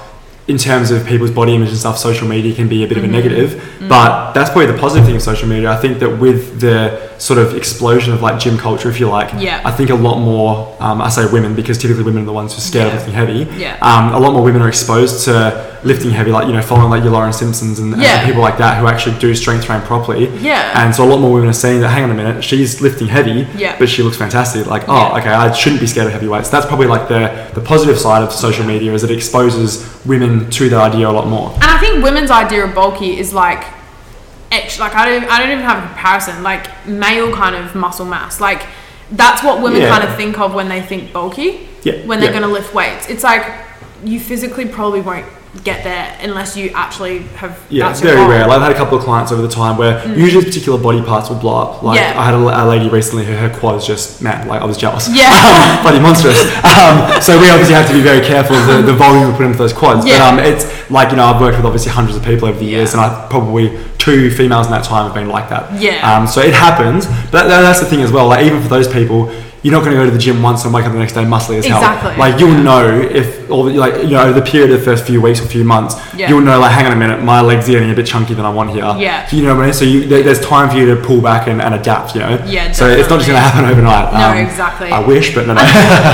in terms of people's body image and stuff, social media can be a bit Mm-hmm. of a negative, Mm-hmm. but that's probably the positive thing of social media. I think that with the sort of explosion of like gym culture, if you like, Yeah. I think a lot more, um, I say women because typically women are the ones who are scared Yeah. of lifting heavy. Yeah. Um, a lot more women are exposed to lifting heavy, like, you know, following like your Lauren Simpsons and, Yeah. and people like that who actually do strength train properly. Yeah. And so a lot more women are seeing that, hang on a minute, she's lifting heavy, Yeah. but she looks fantastic. Like, oh, Yeah. okay, I shouldn't be scared of heavy weights. That's probably like the, the positive side of social media, is it exposes women to the idea a lot more. And I think women's idea of bulky is like, ex- like I don't, I don't even have a comparison. Like male kind of muscle mass. Like that's what women Yeah. kind of think of when they think bulky. Yeah, When they're yeah. going to lift weights, it's like you physically probably won't get there unless you actually have. Yeah, that's it's your very goal. rare. Like, I've had a couple of clients over the time where usually particular body parts will blow up. Like Yeah. I had a, a lady recently who her quad is just, man, like I was jealous. Yeah. Bloody monstrous. Um, so we obviously have to be very careful of the, the volume we put into those quads. Yeah. But um, it's like, you know, I've worked with obviously hundreds of people over the years, Yeah. and I probably two females in that time have been like that. Yeah. Um, so it happens, but that, that's the thing as well. Like even for those people, you're not going to go to the gym once and wake up the next day muscly as hell. Exactly. Like you'll know if, or like, you know, over the period of the first few weeks or few months, Yeah. you'll know like, hang on a minute, my legs are getting a bit chunky than I want here. Yeah. You know what I mean? So you, there, there's time for you to pull back and, and adapt, you know? Yeah, So it's not just going to happen overnight. No, Um, exactly. I wish, but no, no.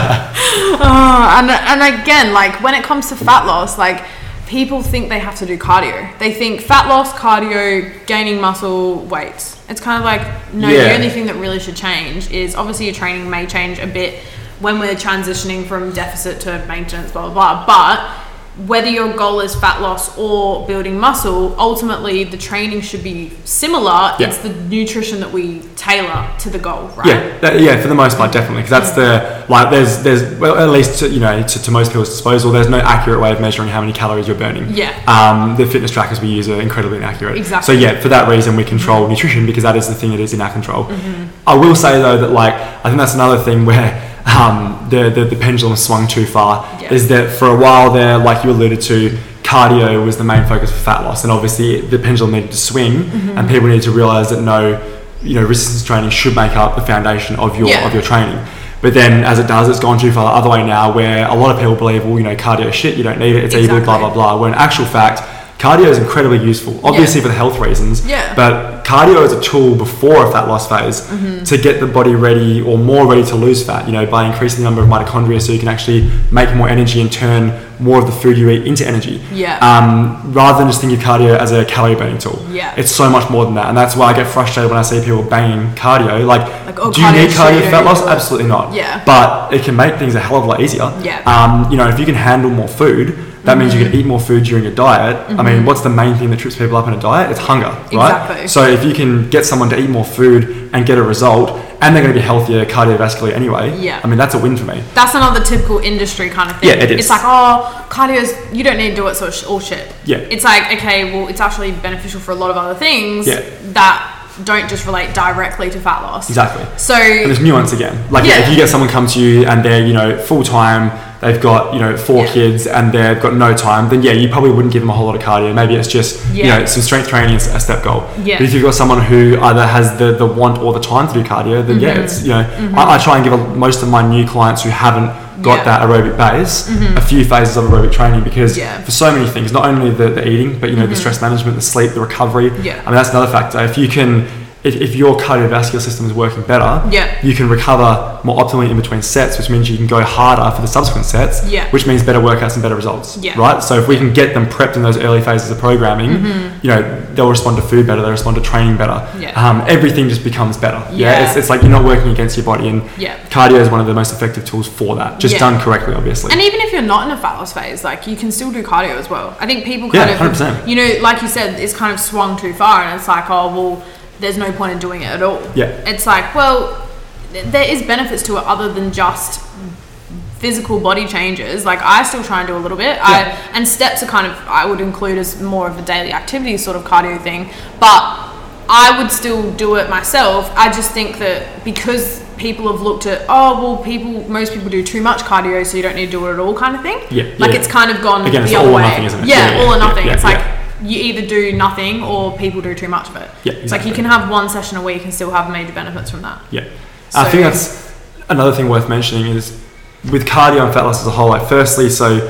Oh, and and again, like when it comes to fat loss, like people think they have to do cardio. They think fat loss, cardio, gaining muscle, weights. It's kind of like no. Yeah. The only thing that really should change is obviously your training may change a bit when we're transitioning from deficit to maintenance, blah blah blah. But whether your goal is fat loss or building muscle, ultimately the training should be similar. Yeah. It's the nutrition that we tailor to the goal, right? Yeah, that, yeah, for the most part, definitely, because that's the like. There's, there's well, at least to, you know, to, to most people's disposal, there's no accurate way of measuring how many calories you're burning. Yeah. Um, the fitness trackers we use are incredibly inaccurate. Exactly. So yeah, for that reason, we control mm-hmm. nutrition because that is the thing that is in our control. Mm-hmm. I will say though that like I think that's another thing where. Um, the, the the pendulum swung too far. Yeah. Is that for a while there, like you alluded to, cardio was the main focus for fat loss, and obviously the pendulum needed to swing, Mm-hmm. and people needed to realize that no, you know, resistance training should make up the foundation of your Yeah. of your training. But then, as it does, it's gone too far the other way now, where a lot of people believe, well, you know, cardio is shit, you don't need it, it's Exactly. evil, blah blah blah. When in actual fact, cardio is incredibly useful, obviously Yeah. for the health reasons. Yeah. But cardio is a tool before a fat loss phase Mm-hmm. to get the body ready or more ready to lose fat, you know, by increasing the number of mitochondria so you can actually make more energy and turn more of the food you eat into energy. Yeah. Um, rather than just think of cardio as a calorie burning tool. Yeah. It's so much more than that. And that's why I get frustrated when I see people banging cardio. Like, Like, oh, do you cardio need is cardio shit, for fat loss? or- Absolutely not. Yeah. But it can make things a hell of a lot easier. Yeah. Um, you know, if you can handle more food, that means you can eat more food during your diet. I mean, what's the main thing that trips people up in a diet? It's hunger, right? Exactly. So if you can get someone to eat more food and get a result, and they're going to be healthier cardiovascularly anyway, Yeah. I mean, that's a win for me. That's another typical industry kind of thing. Yeah, it is. It's like, oh, cardio's, you don't need to do it, so it's all shit. Yeah. It's like, okay, well, it's actually beneficial for a lot of other things Yeah. that don't just relate directly to fat loss. Exactly. So, And there's nuance again. Like, yeah. Yeah. if you get someone come to you and they're, you know, full time, they've got, you know, four Yeah. kids and they've got no time, then yeah, you probably wouldn't give them a whole lot of cardio. Maybe it's just, you Yeah. know, some strength training is a step goal. Yeah. But if you've got someone who either has the, the want or the time to do cardio, then yeah, Mm-hmm. it's, you know, I, I try and give a, most of my new clients who haven't got Yeah. that aerobic base a few phases of aerobic training because Yeah. for so many things, not only the, the eating, but, you know, the stress management, the sleep, the recovery. Yeah. I mean, that's another factor. If you can, if, if your cardiovascular system is working better, Yeah. you can recover more optimally in between sets, which means you can go harder for the subsequent sets, Yeah. which means better workouts and better results. Yeah. Right? So if we can get them prepped in those early phases of programming, you know, they'll respond to food better, they'll respond to training better. Yeah. Um, everything just becomes better. Yeah. Yeah. It's, it's like you're not working against your body, and Yeah. cardio is one of the most effective tools for that, just Yeah. done correctly, obviously. and even if you're not in a fat loss phase, like you can still do cardio as well. I think people Yeah, kind of, one hundred percent. you know, like you said, it's kind of swung too far, and it's like, oh well, there's no point in doing it at all. Yeah. It's like, well, th- there is benefits to it other than just physical body changes. Like I still try and do a little bit. I, and steps are kind of, I would include as more of a daily activity sort of cardio thing, but I would still do it myself. I just think that because people have looked at, oh well, people, most people do too much cardio, so you don't need to do it at all, kind of thing. Yeah, Like yeah. it's kind of gone Again, the it's other all or way. nothing, isn't it? Yeah, Yeah, yeah, all or yeah, nothing. yeah, it's like yeah. you either do nothing or people do too much of it. Yeah, It's like you exactly. can have one session a week and still have major benefits from that. Yeah. I So- think that's another thing worth mentioning is with cardio and fat loss as a whole, like firstly, so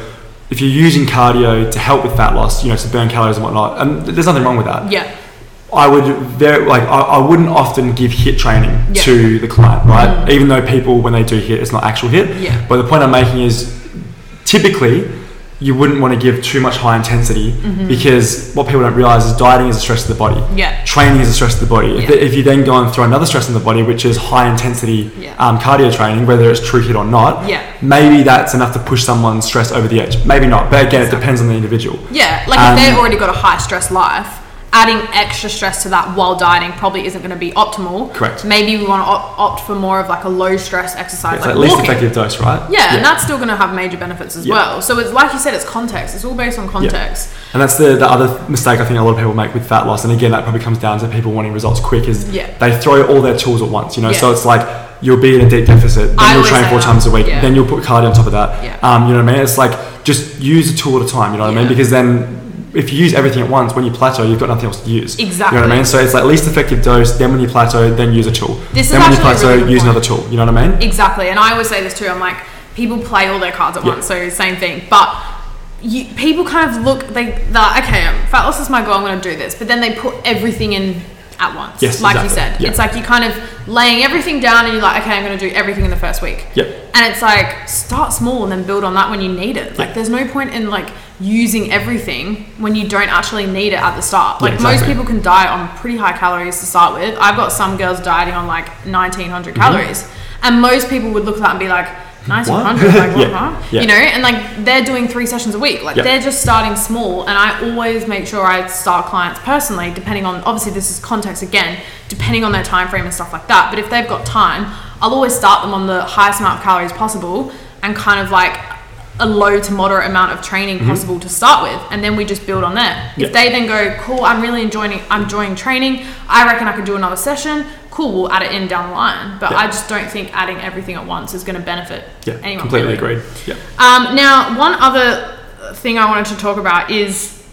if you're using cardio to help with fat loss, you know, to burn calories and whatnot, and there's nothing wrong with that. Yeah. I would very like I, I wouldn't often give HIIT training yeah. to the client, right? Mm. Even though people, when they do HIIT, it's not actual HIIT. Yeah. But the point I'm making is, typically, you wouldn't want to give too much high intensity mm-hmm. because what people don't realize is dieting is a stress to the body. Yeah. Training is a stress to the body. Yeah. If, if you then go and throw another stress in the body, which is high intensity yeah. um, cardio training, whether it's true HIIT or not, yeah. maybe that's enough to push someone's stress over the edge. Maybe not, but again, exactly. it depends on the individual. Yeah, like um, if they've already got a high stress life, adding extra stress to that while dieting probably isn't going to be optimal. Correct. Maybe we want to op- opt for more of like a low stress exercise, yeah, like at least walking. effective dose, right? Yeah, yeah, and that's still going to have major benefits as yeah. well. So it's like you said, it's context. It's all based on context. Yeah. And that's the, the other mistake I think a lot of people make with fat loss. And again, that probably comes down to people wanting results quick. Is yeah. they throw all their tools at once. You know, yeah. so it's like you'll be in a deep deficit, then I you'll train four that. times a week, yeah. then you'll put cardio on top of that. Yeah. Um, you know what I mean? It's like just use a tool at a time. You know what yeah. I mean? Because then, if you use everything at once, when you plateau, you've got nothing else to use. Exactly. You know what I mean? So it's like least effective dose, then when you plateau, then use a tool. This then is when you actually plateau, a really good use point. another tool. You know what I mean? Exactly. And I always say this too. I'm like, people play all their cards at yeah. once, so same thing. But you, people kind of look, they, they're like, okay, fat loss is my goal, I'm going to do this. But then they put everything in at once. Yes, like exactly. you said. Yeah. It's like you're kind of laying everything down and you're like, okay, I'm going to do everything in the first week. Yep. And it's like, start small and then build on that when you need it. Like, there's no point in like using everything when you don't actually need it at the start. Like, yeah, exactly. most people can diet on pretty high calories to start with. I've got some girls dieting on like nineteen hundred mm-hmm. calories. And most people would look at that and be like, nineteen hundred, like, what, yeah. huh? Yeah. You know, and like they're doing three sessions a week. Like, yeah. they're just starting small. And I always make sure I start clients personally, depending on, obviously this is context again, depending on their time frame and stuff like that. But if they've got time, I'll always start them on the highest amount of calories possible and kind of like a low to moderate amount of training mm-hmm. possible to start with, and then we just build on there. Yeah. If they then go, cool, I'm really enjoying I'm enjoying training, I reckon I could do another session, cool, we'll add it in down the line. But yeah. I just don't think adding everything at once is going to benefit yeah, anyone. Completely really. agreed. Yeah. Um, now, one other thing I wanted to talk about is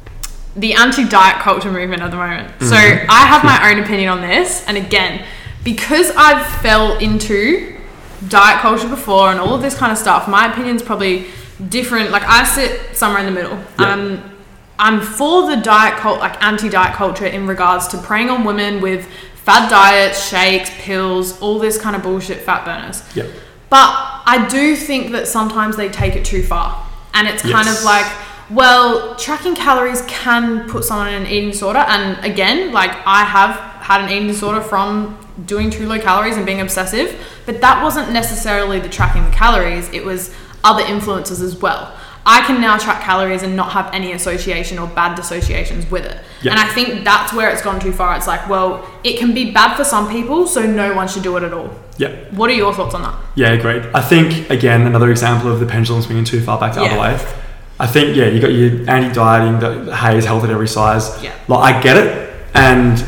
the anti-diet culture movement at the moment. Mm-hmm. So I have my own opinion on this, and again, because I've fell into diet culture before and all of this kind of stuff, my opinion's probably different. Like, I sit somewhere in the middle. Yeah. Um, I'm for the diet cult, like anti-diet culture in regards to preying on women with fad diets, shakes, pills, all this kind of bullshit, fat burners. Yeah. But I do think that sometimes they take it too far, and it's kind yes. of like, well, tracking calories can put someone in an eating disorder. And again, like, I have had an eating disorder from doing too low calories and being obsessive, but that wasn't necessarily the tracking the calories, it was other influences as well. I can now track calories and not have any association or bad dissociations with it. Yeah. And I think that's where it's gone too far. It's like, well, it can be bad for some people, so no one should do it at all. Yeah. What are your thoughts on that? Yeah, great. I think, again, another example of the pendulum swinging too far back the yeah. other way. I think, yeah, you got your anti-dieting, the haze, health at every size. Yeah. Like, I get it, and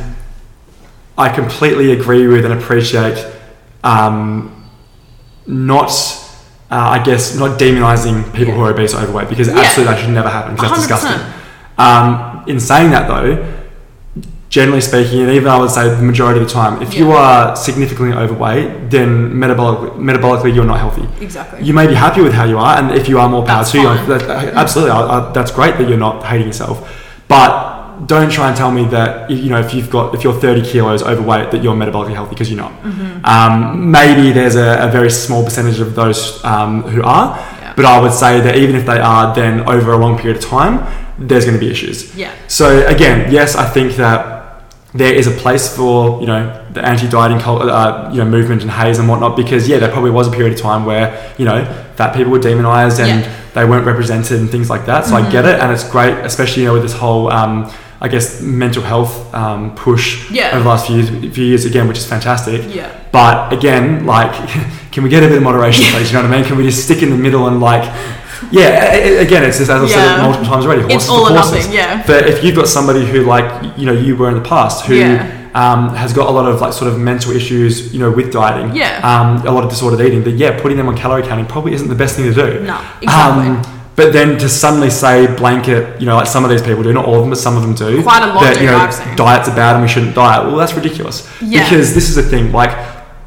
I completely agree with and appreciate um, not, uh, I guess, not demonizing people yeah. who are obese or overweight, because yeah. absolutely that should never happen, because that's disgusting. Um, in saying that though, generally speaking, and even I would say the majority of the time, if yeah. you are significantly overweight, then metabolic, metabolically you're not healthy. Exactly. You may be happy with how you are, and if you are more power that's to you, fine. that, absolutely, I, I, that's great that you're not hating yourself. But don't try and tell me that, you know, if you've got, if you're thirty kilos overweight, that you're metabolically healthy, because you're not. Mm-hmm. Um, maybe there's a, a very small percentage of those um, who are, yeah. but I would say that even if they are, then over a long period of time, there's going to be issues. Yeah. So again, yes, I think that there is a place for, you know, the anti-dieting cult, uh, you know, movement and haze and whatnot, because yeah, there probably was a period of time where, you know, fat people were demonized and yeah. they weren't represented and things like that. So mm-hmm. I get it, and it's great, especially, you know, with this whole, um, I guess, mental health um, push yeah. over the last few years, few years again, which is fantastic. Yeah. But again, like, can we get a bit of moderation, please? You know what I mean? Can we just stick in the middle and like, yeah, again, it's just, as I've yeah. said multiple times already, horses it's all for or horses. nothing, yeah. But if you've got somebody who, like, you know, you were in the past, who yeah. um, has got a lot of like sort of mental issues, you know, with dieting, yeah. um, a lot of disordered eating, then yeah, putting them on calorie counting probably isn't the best thing to do. No, exactly. Um, But then to suddenly say blanket, you know, like some of these people do, not all of them, but some of them do. Quite a lot that, do, you know, I've seen. diets are bad and we shouldn't diet. Well, that's ridiculous. Yeah. Because this is the thing, like,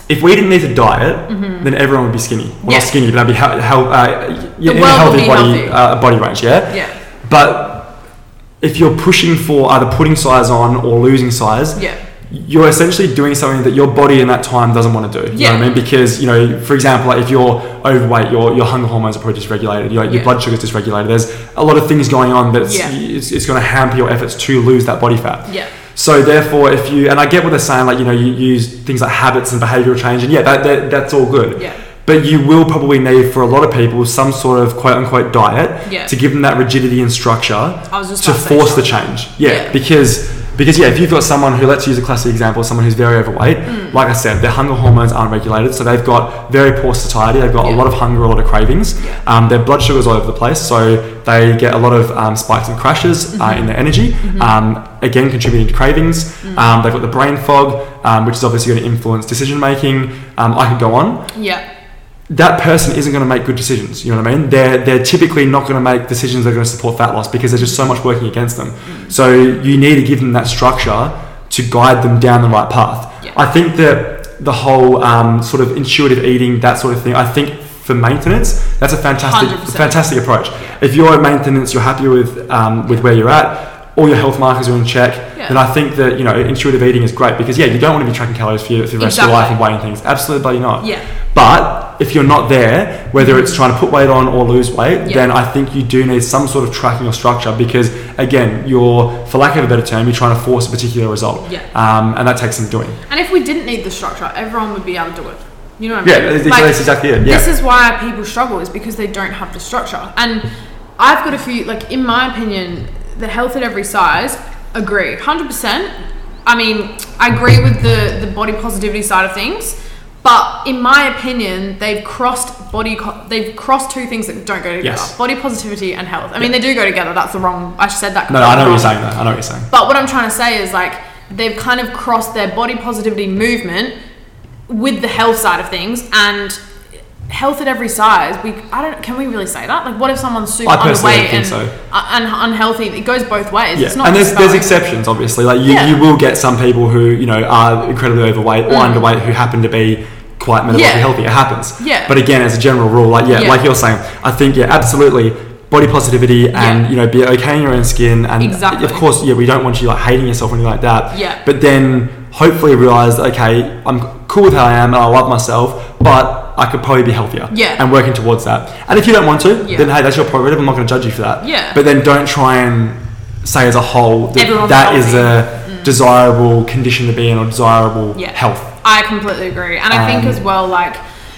if we didn't need to diet, Mm-hmm. then everyone would be skinny. Well, Yeah. not skinny, but I'd be hel- hel- uh, yeah, in a world would healthy be body healthy. uh, body range. Yeah. Yeah. But if you're pushing for either putting size on or losing size, Yeah. you're essentially doing something that your body in that time doesn't want to do. You Yeah. know what I mean? Because, you know, for example, like if you're overweight, your, your hunger hormones are probably dysregulated, your, your Yeah. blood sugar's dysregulated. There's a lot of things going on that's Yeah. it's, it's going to hamper your efforts to lose that body fat. Yeah. So therefore, if you, and I get what they're saying, like, you know, you use things like habits and behavioural change, and yeah, that, that that's all good. Yeah. But you will probably need, for a lot of people, some sort of quote unquote diet Yeah. to give them that rigidity and structure I was just to about to say force the structure. change. Yeah, Yeah. because because yeah, if you've got someone who, let's use a classic example, someone who's very overweight, Mm. like I said, their hunger hormones aren't regulated, so they've got very poor satiety, they've got a Yeah. lot of hunger, a lot of cravings, Yeah. um, their blood sugar's all over the place, so they get a lot of um, spikes and crashes uh, Mm-hmm. in their energy, um, again contributing to cravings. Mm. Um, they've got the brain fog, um, which is obviously going to influence decision making. Um, I could go on. Yeah. That person isn't going to make good decisions. You know what I mean? They're they're typically not going to make decisions that are going to support fat loss because there's just so much working against them. Mm. So you need to give them that structure to guide them down the right path. Yeah. I think that the whole um, sort of intuitive eating, that sort of thing, I think for maintenance, that's a fantastic one hundred percent. fantastic approach. Yeah. If you're at maintenance, you're happy with um, with where you're at, all your health markers are in check, Yeah. then I think that, you know, intuitive eating is great because, yeah, you don't want to be tracking calories for, your, for the rest of your life and Exactly. weighing things. Absolutely bloody not. Yeah. But if you're not there, whether it's trying to put weight on or lose weight, Yeah. then I think you do need some sort of tracking or structure because, again, you're, for lack of a better term, you're trying to force a particular result. Yeah. Um, and that takes some doing. And if we didn't need the structure, everyone would be able to do it. You know what I Yeah, mean? that's, Like, that's exactly it. Yeah. This is why people struggle, is because they don't have the structure. And I've got a few, like, in my opinion, the health at every size, agree. one hundred percent. I mean, I agree with the, the body positivity side of things. But in my opinion, they've crossed body. Co- they've crossed two things that don't go together: Yes. body positivity and health. I mean, they do go together. That's the wrong. I said that. No, I know what wrong. you're saying though. I know what you're saying. But what I'm trying to say is, like, they've kind of crossed their body positivity movement with the health side of things, and health at every size. We, I don't. Can we really say that? Like, what if someone's super I personally underweight don't think and, so. uh, and unhealthy? It goes both ways. Yeah, It's not and there's just there's about- exceptions, obviously. Like you, Yeah. you will get some people who, you know, are incredibly overweight or Mm. underweight who happen to be quite metabolically Yeah. healthy. It happens. Yeah. But again, as a general rule, like yeah, Yeah. like you're saying, I think yeah, absolutely. Body positivity and Yeah. you know, be okay in your own skin, and Exactly. of course, yeah, we don't want you like hating yourself or anything like that. Yeah. But then hopefully realize, okay, I'm cool with how I am and I love myself, but I could probably be healthier. Yeah. And working towards that. And if you don't want to, Yeah. then hey, that's your prerogative. I'm not going to judge you for that. Yeah. But then don't try and say as a whole that Everyone's that is healthy. a desirable condition to be in or desirable Yeah. health. I completely agree, and I think Um, as well, like,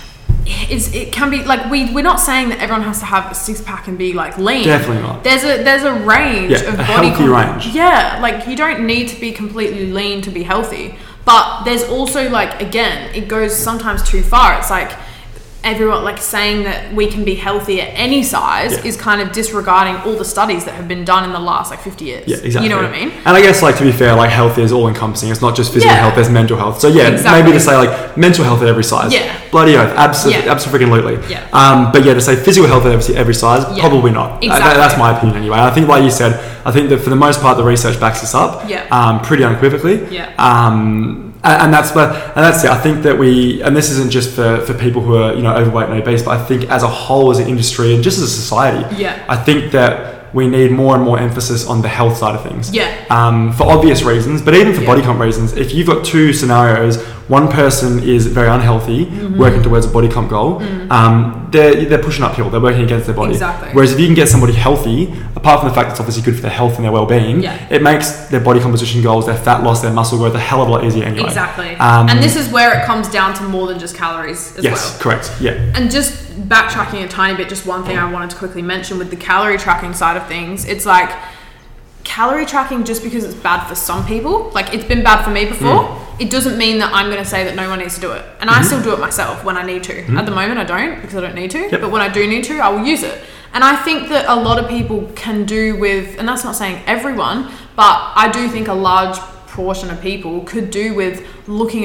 it's, it can be like we we're not saying that everyone has to have a six pack and be like lean. Definitely not. There's a there's a range Yeah, of a body healthy range. Yeah, like you don't need to be completely lean to be healthy, but there's also, like, again, it goes sometimes too far. It's like everyone, like, saying that we can be healthy at any size Yeah. is kind of disregarding all the studies that have been done in the last like fifty years. Yeah, exactly. You know what I mean? And I guess, like, to be fair, like, health is all encompassing. It's not just physical Yeah. health, there's mental health. So, yeah, Exactly. maybe to say, like, mental health at every size. Yeah. Bloody oath. Absolutely. Yeah. Absolutely. Yeah. Um, but, yeah, to say physical health at every, every size, Yeah. probably not. Exactly. That- that's my opinion anyway. I think, like you said, I think that for the most part, the research backs this up Yeah. um, pretty unequivocally. Yeah. Um, and, and that's what, and that's it. I think that we, and this isn't just for, for people who are, you know, overweight and obese, but I think as a whole, as an industry and just as a society, Yeah. I think that we need more and more emphasis on the health side of things. Yeah. Um, for obvious reasons, but even for Yeah. body comp reasons. If you've got two scenarios, one person is very unhealthy, Mm-hmm. working towards a body comp goal, um, they're, they're pushing uphill, they're working against their body. Exactly. Whereas if you can get somebody healthy, apart from the fact it's obviously good for their health and their well-being, Yeah. it makes their body composition goals, their fat loss, their muscle growth a hell of a lot easier anyway. Exactly. Um, and this is where it comes down to more than just calories as Yes, well. correct. Yeah. And just backtracking a tiny bit, just one thing I wanted to quickly mention with the calorie tracking side of things, it's like calorie tracking, just because it's bad for some people, like it's been bad for me before, Mm. it doesn't mean that I'm going to say that no one needs to do it. And Mm-hmm. I still do it myself when I need to. At the moment I don't, because I don't need to, Yep. but when I do need to, I will use it. And I think that a lot of people can do with, and that's not saying everyone, but I do think a large portion of people could do with looking at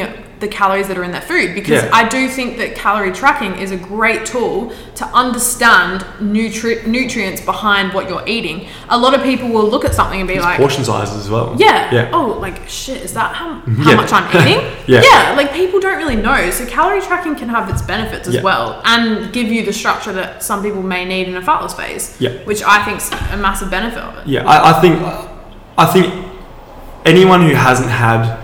the calories that are in their food, because Yeah. I do think that calorie tracking is a great tool to understand nutri- nutrients behind what you're eating. A lot of people will look at something and be It's like, portion sizes as well. yeah, Yeah. oh, like shit, is that how, how Yeah. much I'm eating? Yeah. Yeah, like people don't really know. So calorie tracking can have its benefits as Yeah. well, and give you the structure that some people may need in a fat loss phase. Yeah. Which I think's a massive benefit of it. Yeah, I, I think I think anyone who hasn't had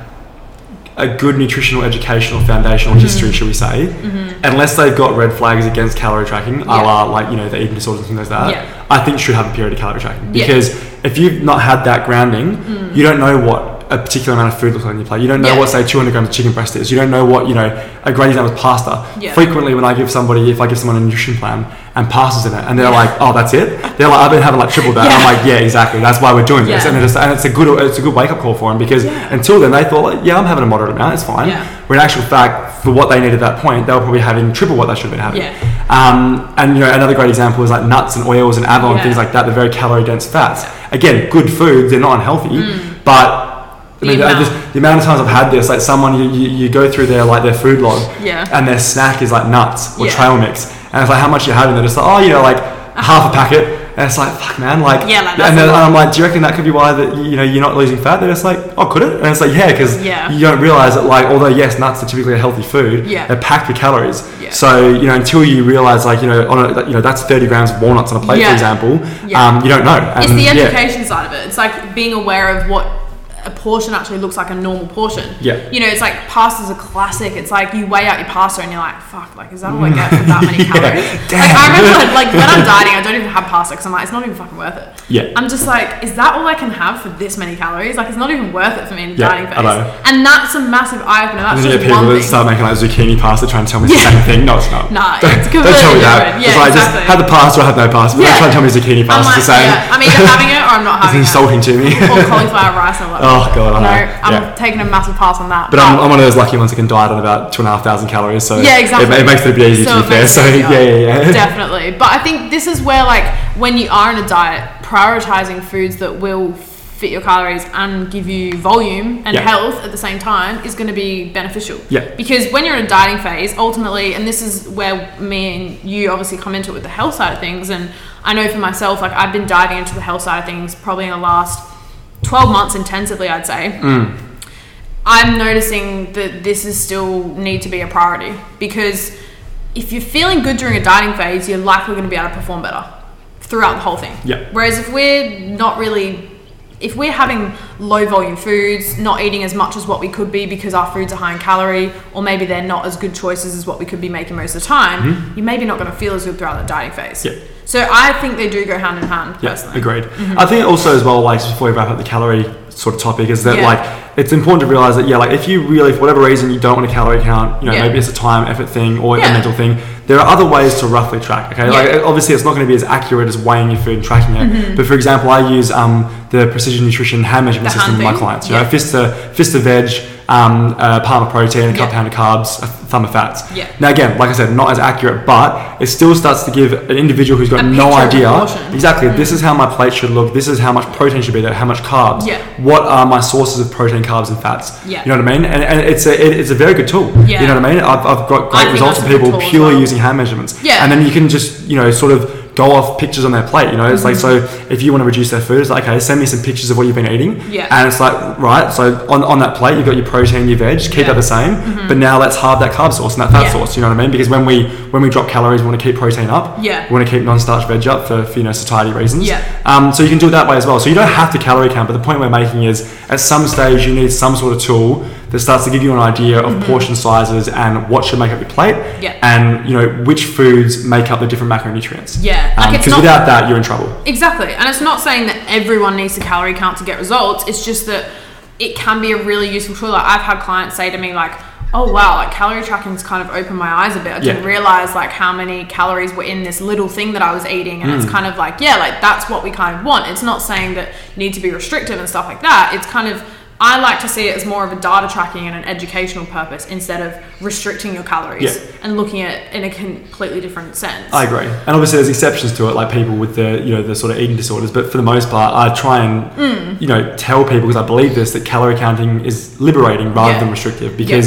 a good nutritional, educational, foundational Mm-hmm. history, shall we say, mm-hmm. unless they've got red flags against calorie tracking, Yeah. a la like, you know, the eating disorders and things like that, Yeah. I think should have a period of calorie tracking. Yeah. Because if you've not had that grounding, you don't know what a particular amount of food looks like on your plate. You don't know Yeah. what, say, two hundred grams of chicken breast is. You don't know what, you know, a great example is pasta. Yeah. Frequently when I give somebody, if I give someone a nutrition plan and pasta's in it, and they're Yeah. like, oh, that's it? They're like, I've been having like triple that. And I'm Yeah. like, yeah, exactly. That's why we're doing this. Yeah. And, it's, and it's a good it's a good wake up call for them, because Yeah. until then they thought, like, yeah, I'm having a moderate amount, it's fine. Yeah. Where in actual fact, for what they needed at that point, they were probably having triple what they should have been having. Yeah. Um, and you know, another great example is like nuts and oils and avocados and Yeah. things like that. They're very calorie dense fats. Again, good food. They're not unhealthy, but I The mean, amount. just, the amount of times I've had this, like someone you, you, you go through their like their food log, Yeah. and their snack is like nuts or Yeah. trail mix, and it's like, how much are you having? They're just like, oh, you know, like half a packet. And it's like, fuck, man, like, Yeah, like, that's and then a lot. I'm like, do you reckon that could be why that you know you're not losing fat? They're just like, oh, could it? And it's like, yeah, because Yeah. you don't realize that, like, although yes, nuts are typically a healthy food, Yeah. they're packed with calories. Yeah. So you know, until you realize, like, you know, on a, you know, that's thirty grams of walnuts on a plate, Yeah. for example. Yeah. Um, you don't know. And, It's the yeah. education side of it. It's like being aware of what a portion actually looks like a normal portion. Yeah. You know, it's like pasta's a classic. It's like you weigh out your pasta and you're like, fuck, like, is that all I get for that many Yeah. calories? Damn. Like, I remember, like, when I'm dieting, I don't even have pasta because I'm like, it's not even fucking worth it. Yeah. I'm just like, is that all I can have for this many calories? Like, it's not even worth it for me in a Yeah, dieting I phase. know. And that's a massive eye opener. That's And then you just get people one that thing. start making like zucchini pasta trying to tell me it's Yeah. the same thing. No, it's not. Nah, don't, it's don't tell me completely that. different. Yeah, it's like, exactly. just have the pasta or have no pasta. But Yeah. don't try to tell me zucchini I'm pasta like, is the same. yeah, I'm either having it or I'm not It's having it. insulting to me. Or cauliflower rice and all that. Oh, God, I No, know. I'm Yeah. taking a massive pass on that. But I'm, I'm one of those lucky ones that can diet on about two and a half thousand calories, so Yeah, exactly. it, it makes it a bit easier So to it be fair. makes So it yeah, easier. yeah, yeah. Definitely. But I think this is where, like, when you are in a diet, prioritizing foods that will fit your calories and give you volume and Yeah. health at the same time is going to be beneficial. Yeah. Because when you're in a dieting phase, ultimately, and this is where me and you obviously come into it with the health side of things, and I know for myself, like, I've been diving into the health side of things probably in the last twelve months intensively, I'd say. Mm. I'm noticing that this is still need to be a priority, because if you're feeling good during a dieting phase, you're likely going to be able to perform better throughout the whole thing. Yeah. Whereas if we're not really, if we're having low volume foods, not eating as much as what we could be because our foods are high in calorie, or maybe they're not as good choices as what we could be making most of the time, Mm-hmm. you're maybe not going to feel as good throughout the dieting phase. Yeah. So I think they do go hand in hand, Yeah, personally. agreed. I think also as well, like, just before we wrap up the calorie sort of topic, is that Yeah. like it's important to realize that, yeah, like if you really, for whatever reason, you don't want a calorie count, you know, Yeah. maybe it's a time effort thing or Yeah. a mental thing. There are other ways to roughly track. Okay, like Yeah. obviously it's not going to be as accurate as weighing your food and tracking it. But for example, I use um, the Precision Nutrition hand measurement The system hand with my thing? clients. You Yeah. know, fist of fist of veg, um, a palm of protein, a cup Yeah. pound of carbs, a thumb of fats. Yeah. Now again, like I said, not as accurate, but it still starts to give an individual who's got A no picture of idea proportion. exactly. This is how my plate should look. This is how much protein should be there. How much carbs. Yeah. What are my sources of protein, carbs, and fats? Yeah. You know what I mean? And, and it's a it, it's a very good tool. Yeah. You know what I mean? I've, I've got I great think results that's from a good people tool as purely well. using hand measurements. Yeah. And then you can just, you know, sort of go off pictures on their plate. You know, it's like, so if you want to reduce their food, it's like, okay, send me some pictures of what you've been eating. Yeah. And it's like, right, so on, on that plate, you've got your protein, your veg, keep Yeah. that the same. But now let's halve that carb source and that fat Yeah. source. You know what I mean? Because when we when we drop calories, we want to keep protein up. Yeah. We want to keep non-starch veg up for, for you know, satiety reasons. Yeah. Um, so you can do it that way as well. So you don't have to calorie count, but the point we're making is at some stage you need some sort of tool that starts to give you an idea of portion sizes and what should make up your plate. Yeah. And you know which foods make up the different macronutrients. Yeah, like, it's Because not- without that, you're in trouble. Exactly. And it's not saying that everyone needs to calorie count to get results. It's just that it can be a really useful tool. Like, I've had clients say to me, like, oh wow, like calorie tracking's kind of opened my eyes a bit. I didn't Yeah. realize like how many calories were in this little thing that I was eating. And Mm. it's kind of like, yeah, like that's what we kind of want. It's not saying that you need to be restrictive and stuff like that. It's kind of, I like to see it as more of a data tracking and an educational purpose instead of restricting your calories Yeah. and looking at it in a completely different sense. I agree, and obviously there's exceptions to it, like people with the you know the sort of eating disorders. But for the most part, I try and Mm. you know tell people, because I believe this, that calorie counting is liberating rather Yeah. than restrictive. Because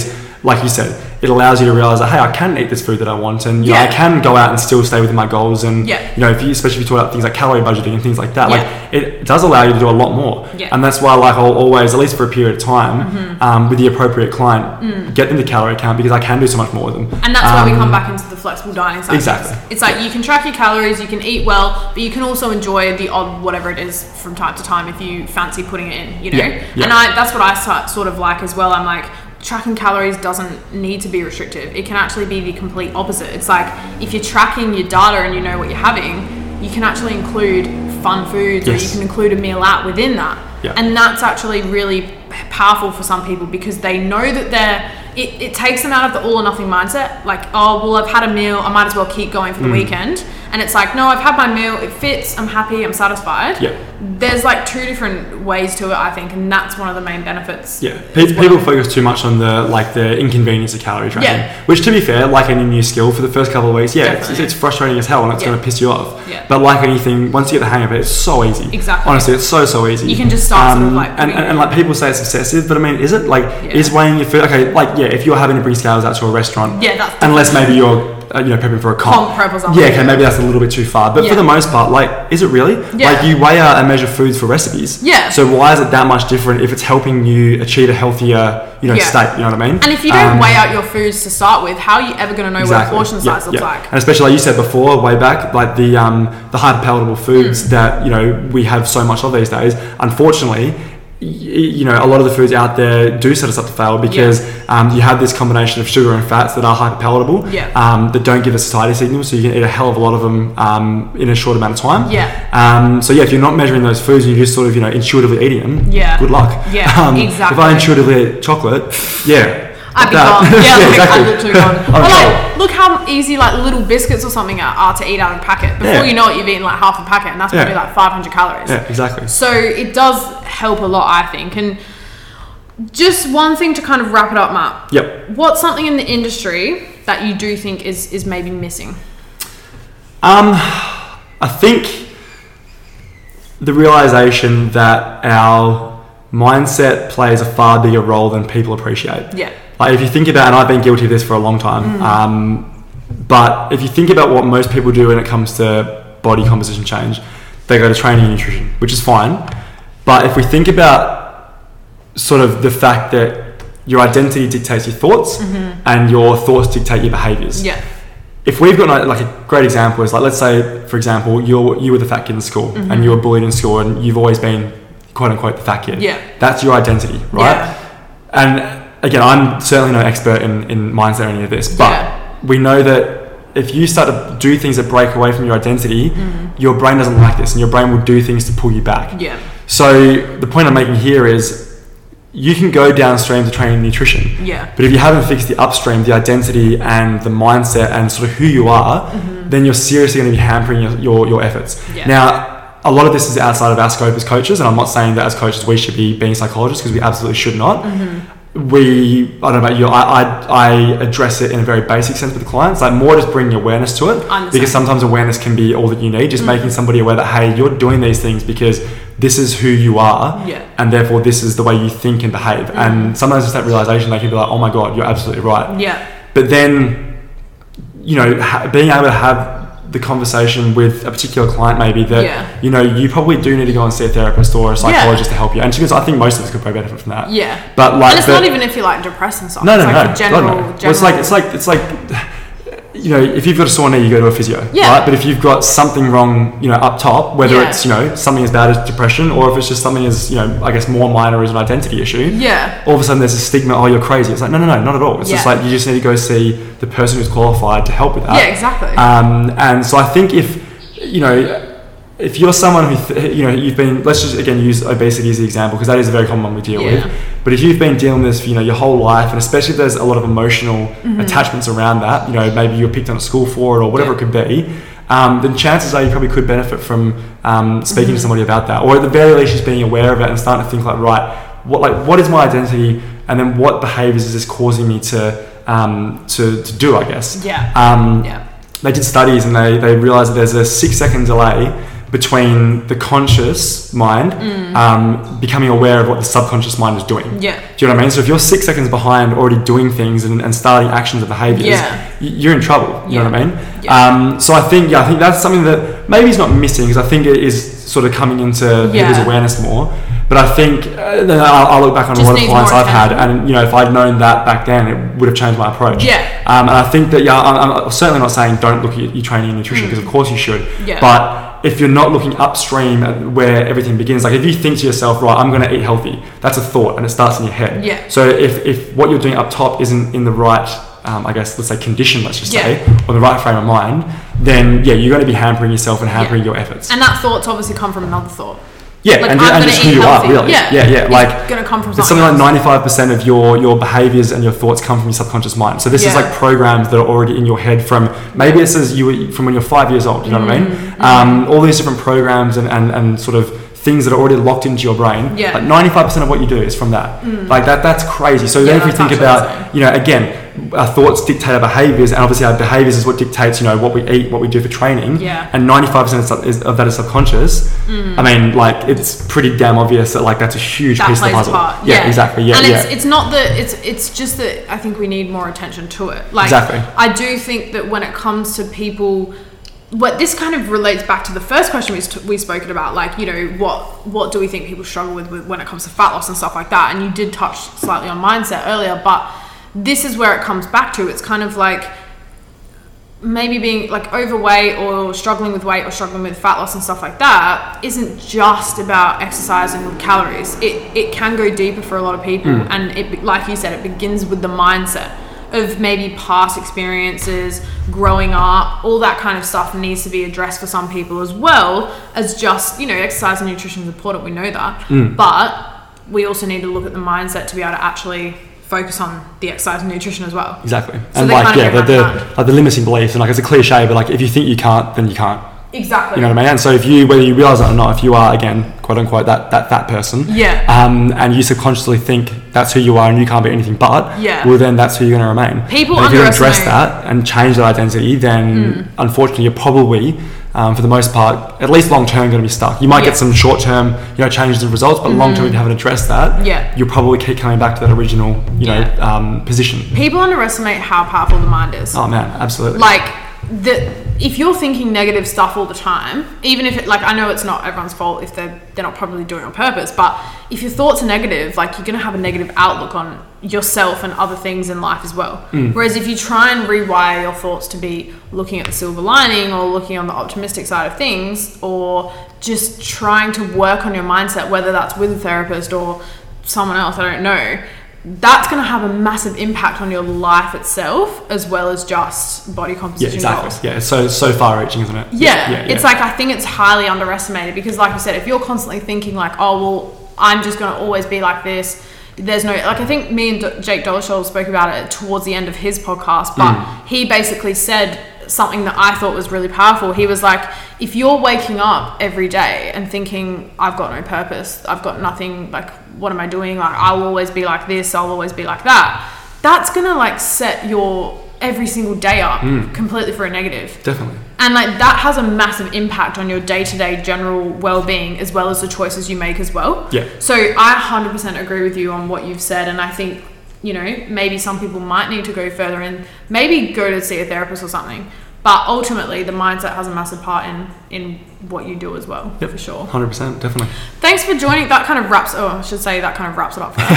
like you said, it allows you to realize that, hey, I can eat this food that I want, and you Yeah. know, I can go out and still stay within my goals. And Yeah. you know, if you, especially if you talk about things like calorie budgeting and things like that, Yeah. like it does allow you to do a lot more. Yeah. And that's why, like, I'll always, at least for a period of time, Mm-hmm. um, with the appropriate client, Mm. get them to calorie count, because I can do so much more with them. And that's why we Um, come back into the flexible dining side. Exactly. It's like you can track your calories, you can eat well, but you can also enjoy the odd whatever it is from time to time if you fancy putting it in, you know? Yeah, yeah. And I that's what I start, sort of like as well. I'm like, tracking calories doesn't need to be restrictive. It can actually be the complete opposite. It's like if you're tracking your data and you know what you're having, you can actually include fun foods, or Yes. you can include a meal out within that. Yeah. And that's actually really powerful for some people, because they know that they're it, it takes them out of the all or nothing mindset. Like, oh well, I've had a meal, I might as well keep going for the Mm. weekend. And it's like, no, I've had my meal, it fits, I'm happy, I'm satisfied. Yeah. There's like two different ways to it, I think, and that's one of the main benefits. Yeah, Pe- people focus too much on the like the inconvenience of calorie tracking. Yeah. Which, to be fair, like any new skill, for the first couple of weeks, yeah, it's, Definitely. it's frustrating as hell, and it's Yeah. going to piss you off. Yeah. But like anything, once you get the hang of it, it's so easy. Exactly. Honestly, it's so so easy. You can just start sort of Um, like and, putting- and, and like people say it's excessive, but I mean, is it? Like, Yeah. is weighing your food okay? Like, yeah, if you're having to bring scales out to a restaurant, Yeah, that's unless maybe you're uh, you know prepping for a comp. Comp prep or something. Yeah, okay, maybe that's a little bit too far. But Yeah. for the most part, like, is it really? Yeah. Like, you weigh out and measure foods for recipes. Yeah. So why is it that much different if it's helping you achieve a healthier, you know, Yeah. state? You know what I mean? And if you don't Um, weigh out your foods to start with, how are you ever going to know Exactly. what a portion Yeah, size looks yeah. like? And especially like you said before, way back, like the um, the hyper palatable foods Mm. that you know we have so much of these days. Unfortunately, y- you know, a lot of the foods out there do set us up to fail, because um, you have this combination of sugar and fats that are hyper palatable, Yeah. um, that don't give a satiety signal, so you can eat a hell of a lot of them um, in a short amount of time. Yeah. Um, so yeah, if you're not measuring those foods and you're just sort of you know intuitively eating them, Yeah. good luck. Yeah, um, exactly. If I intuitively eat chocolate, yeah. I'd be that- gone. Yeah, yeah, like, exactly. I'd look too gone. I'm Or sure. like, look how easy like little biscuits or something are, are to eat out of a packet. Before Yeah. you know it, you've eaten like half a packet, and that's Yeah. probably like five hundred calories. Yeah, exactly. So it does help a lot, I think. And just one thing to kind of wrap it up, Matt. Yep. What's something in the industry that you do think is is maybe missing? Um, I think the realization that our mindset plays a far bigger role than people appreciate. Yeah. Like if you think about, and I've been guilty of this for a long time, um, but if you think about what most people do when it comes to body composition change, they go to training and nutrition, which is fine. But if we think about sort of the fact that your identity dictates your thoughts, and your thoughts dictate your behaviors. Yeah. If we've got like a great example is like, let's say for example you're you were the fat kid in school, and you were bullied in school, and you've always been quote unquote the fat kid. Yeah. That's your identity, right? Yeah. And again, I'm certainly no expert in, in mindset or any of this, but Yeah. we know that if you start to do things that break away from your identity, your brain doesn't like this, and your brain will do things to pull you back. Yeah. So the point I'm making here is you can go downstream to training and nutrition. Yeah. But if you haven't fixed the upstream, the identity and the mindset and sort of who you are, then you're seriously going to be hampering your, your, your efforts. Yeah. Now, a lot of this is outside of our scope as coaches, and I'm not saying that as coaches we should be being psychologists, because we absolutely should not. We, I don't know about you, I, I, I address it in a very basic sense with the clients, like more just bringing awareness to it, Understand. because sometimes awareness can be all that you need, just making somebody aware that, hey, you're doing these things because this is who you are, Yeah. and therefore this is the way you think and behave. And sometimes it's that realization, they can be like, oh my God, you're absolutely right. Yeah. But then, you know, ha- being able to have the conversation with a particular client, maybe that, Yeah. you know, you probably do need to go and see a therapist or a psychologist to help you. And to be honest, I think most of us could probably benefit from that. Yeah. But like, And it's but- not even if you're like depressed and stuff. no, no, it's no, like a general, God, no. general. Well, it's like it's like it's like, you know, if you've got a sore knee, you go to a physio, Yeah. right? But if you've got something wrong, you know, up top, whether Yeah. it's you know something as bad as depression, or if it's just something as you know, I guess more minor as an identity issue, Yeah. all of a sudden there's a stigma. Oh, you're crazy. It's like no, no, no, not at all. It's just Yeah. like you just need to go see the person who's qualified to help with that. Yeah, exactly. Um, and so I think if you know, if you're someone who th- you know you've been, let's just again use obesity as the example, because that is a very common one we deal Yeah. with. But if you've been dealing with this for, you know, your whole life, and especially if there's a lot of emotional Mm-hmm. attachments around that, you know, maybe you were picked on at school for it or whatever Yeah. it could be, um, then chances are you probably could benefit from um, speaking Mm-hmm. to somebody about that, or at the very least just being aware of it and starting to think like, right, what like what is my identity, and then what behaviours is this causing me to um, to to do, I guess. Yeah. Um, Yeah. They did studies and they, they realised that there's a six second delay between the conscious mind Mm. um, becoming aware of what the subconscious mind is doing. Yeah. Do you know what I mean? So if you're six seconds behind already doing things and, and starting actions or behaviors, Yeah. y- you're in trouble. You Yeah. know what I mean? Yeah. Um, so I think, yeah, I think that's something that maybe is not missing, because I think it is sort of coming into Yeah. people's awareness more. But I think uh, then I'll, I'll look back on Just a lot of needs clients more I've had, attention. and you know, if I'd known that back then, it would have changed my approach. Yeah. Um, and I think that, yeah, I'm, I'm certainly not saying don't look at your, your training and nutrition, because of course you should. Yeah. But if you're not looking upstream at where everything begins, like if you think to yourself, right, I'm going to eat healthy, that's a thought and it starts in your head. Yeah. So if, if what you're doing up top isn't in the right, um, I guess, let's say condition, let's just Yeah. say, or the right frame of mind, then yeah, you're going to be hampering yourself and hampering Yeah. your efforts. And that thought's obviously come from another thought. Yeah, Like, and, I'm and gonna just who eat you healthy. are, really. Yeah. yeah, yeah. It's Like gonna come from it's something something like else. ninety-five percent of your your behaviors and your thoughts come from your subconscious mind. So this is Yeah. like programs that are already in your head from maybe it says you were from when you're five years old. You know what I mean? Mm-hmm. Um, all these different programs and, and, and sort of things that are already locked into your brain. Yeah. Like ninety-five percent of what you do is from that. Mm. Like that. That's crazy. So Yeah, then if you that's think actually about, insane. you know, again, our thoughts dictate our behaviors, and obviously our behaviors is what dictates, you know, what we eat, what we do for training. Yeah. And ninety-five percent of sub- is- of that is subconscious. I mean, like, it's pretty damn obvious that, like, that's a huge That piece of plays the a puzzle. part. Yeah, exactly. Yeah, and yeah. it's it's not that it's it's just that I think we need more attention to it. Like, Exactly. I do think that when it comes to people, what this kind of relates back to the first question we st- we spoken about, like, you know, what what do we think people struggle with, with when it comes to fat loss and stuff like that? And you did touch slightly on mindset earlier, but this is where it comes back to. It's kind of like maybe being like overweight or struggling with weight or struggling with fat loss and stuff like that isn't just about exercise and calories. It it can go deeper for a lot of people, Mm. and it, like you said, it begins with the mindset of maybe past experiences, growing up, all that kind of stuff needs to be addressed for some people, as well as just, you know, exercise and nutrition is important, we know that, Mm. but we also need to look at the mindset to be able to actually focus on the exercise and nutrition as well. Exactly. So And they like, kind of yeah, go the, hand in the, hand. like the limiting beliefs, and like, it's a cliche, but like, if you think you can't, then you can't. Exactly. You know what I mean? And so if you, whether you realize it or not, if you are, again, quote unquote, that, that fat person, Yeah. um, and you subconsciously think that's who you are and you can't be anything but, Yeah. well, then that's who you're going to remain. People and if you don't address underestimate- that and change that identity, then unfortunately you're probably, um, for the most part, at least long term, going to be stuck. You might Yeah. get some short term, you know, changes in results, but long term, if you haven't addressed that, Yeah. you'll probably keep coming back to that original, you know, Yeah. um, position. People underestimate how powerful the mind is. Oh man, absolutely. Like, the if you're thinking negative stuff all the time, even if it, like, I know it's not everyone's fault if they're they're not probably doing it on purpose, but if your thoughts are negative, like, you're gonna have a negative outlook on yourself and other things in life as well. Mm. Whereas if you try and rewire your thoughts to be looking at the silver lining or looking on the optimistic side of things, or just trying to work on your mindset, whether that's with a therapist or someone else, I don't know, that's going to have a massive impact on your life itself, as well as just body yeah, composition exactly. goals. Yeah, it's so so far reaching, isn't it? Yeah, yeah, it's like, I think it's highly underestimated, because like you said, if you're constantly thinking like, oh, well, I'm just going to always be like this, there's no, like, I think me and D- Jake Dolezal spoke about it towards the end of his podcast, but Mm. he basically said something that I thought was really powerful. He was like, if you're waking up every day and thinking, I've got no purpose, I've got nothing, like, what am I doing? Like, I'll always be like this, I'll always be like that. That's gonna, like, set your every single day up Mm. completely for a negative. Definitely. And, like, that has a massive impact on your day-to-day general well-being, as well as the choices you make as well. Yeah. So I one hundred percent agree with you on what you've said, and I think, you know, maybe some people might need to go further and maybe go to see a therapist or something. But ultimately, the mindset has a massive part in, in what you do as well, Yep. for sure. one hundred percent, definitely. Thanks for joining. That kind of wraps, oh, I should say that kind of wraps it up for us.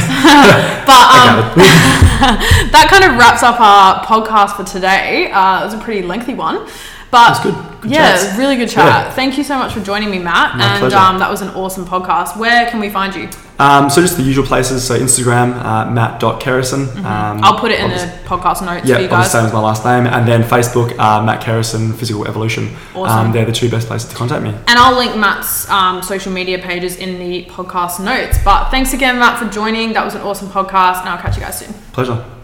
But um, that kind of wraps up our podcast for today. Uh, it was a pretty lengthy one. But That's good. Good yeah, chats. really good chat. Yeah. Thank you so much for joining me, Matt. My and pleasure. um, that was an awesome podcast. Where can we find you? Um, so just the usual places. So Instagram, uh, matt dot kerrison. Um, I'll put it in obviously- the podcast notes Yeah, for you obviously guys. same as my last name. And then Facebook, uh, Matt Kerrison, Physical Evolution. Awesome. Um, they're the two best places to contact me. And I'll link Matt's um, social media pages in the podcast notes. But thanks again, Matt, for joining. That was an awesome podcast, and I'll catch you guys soon. Pleasure.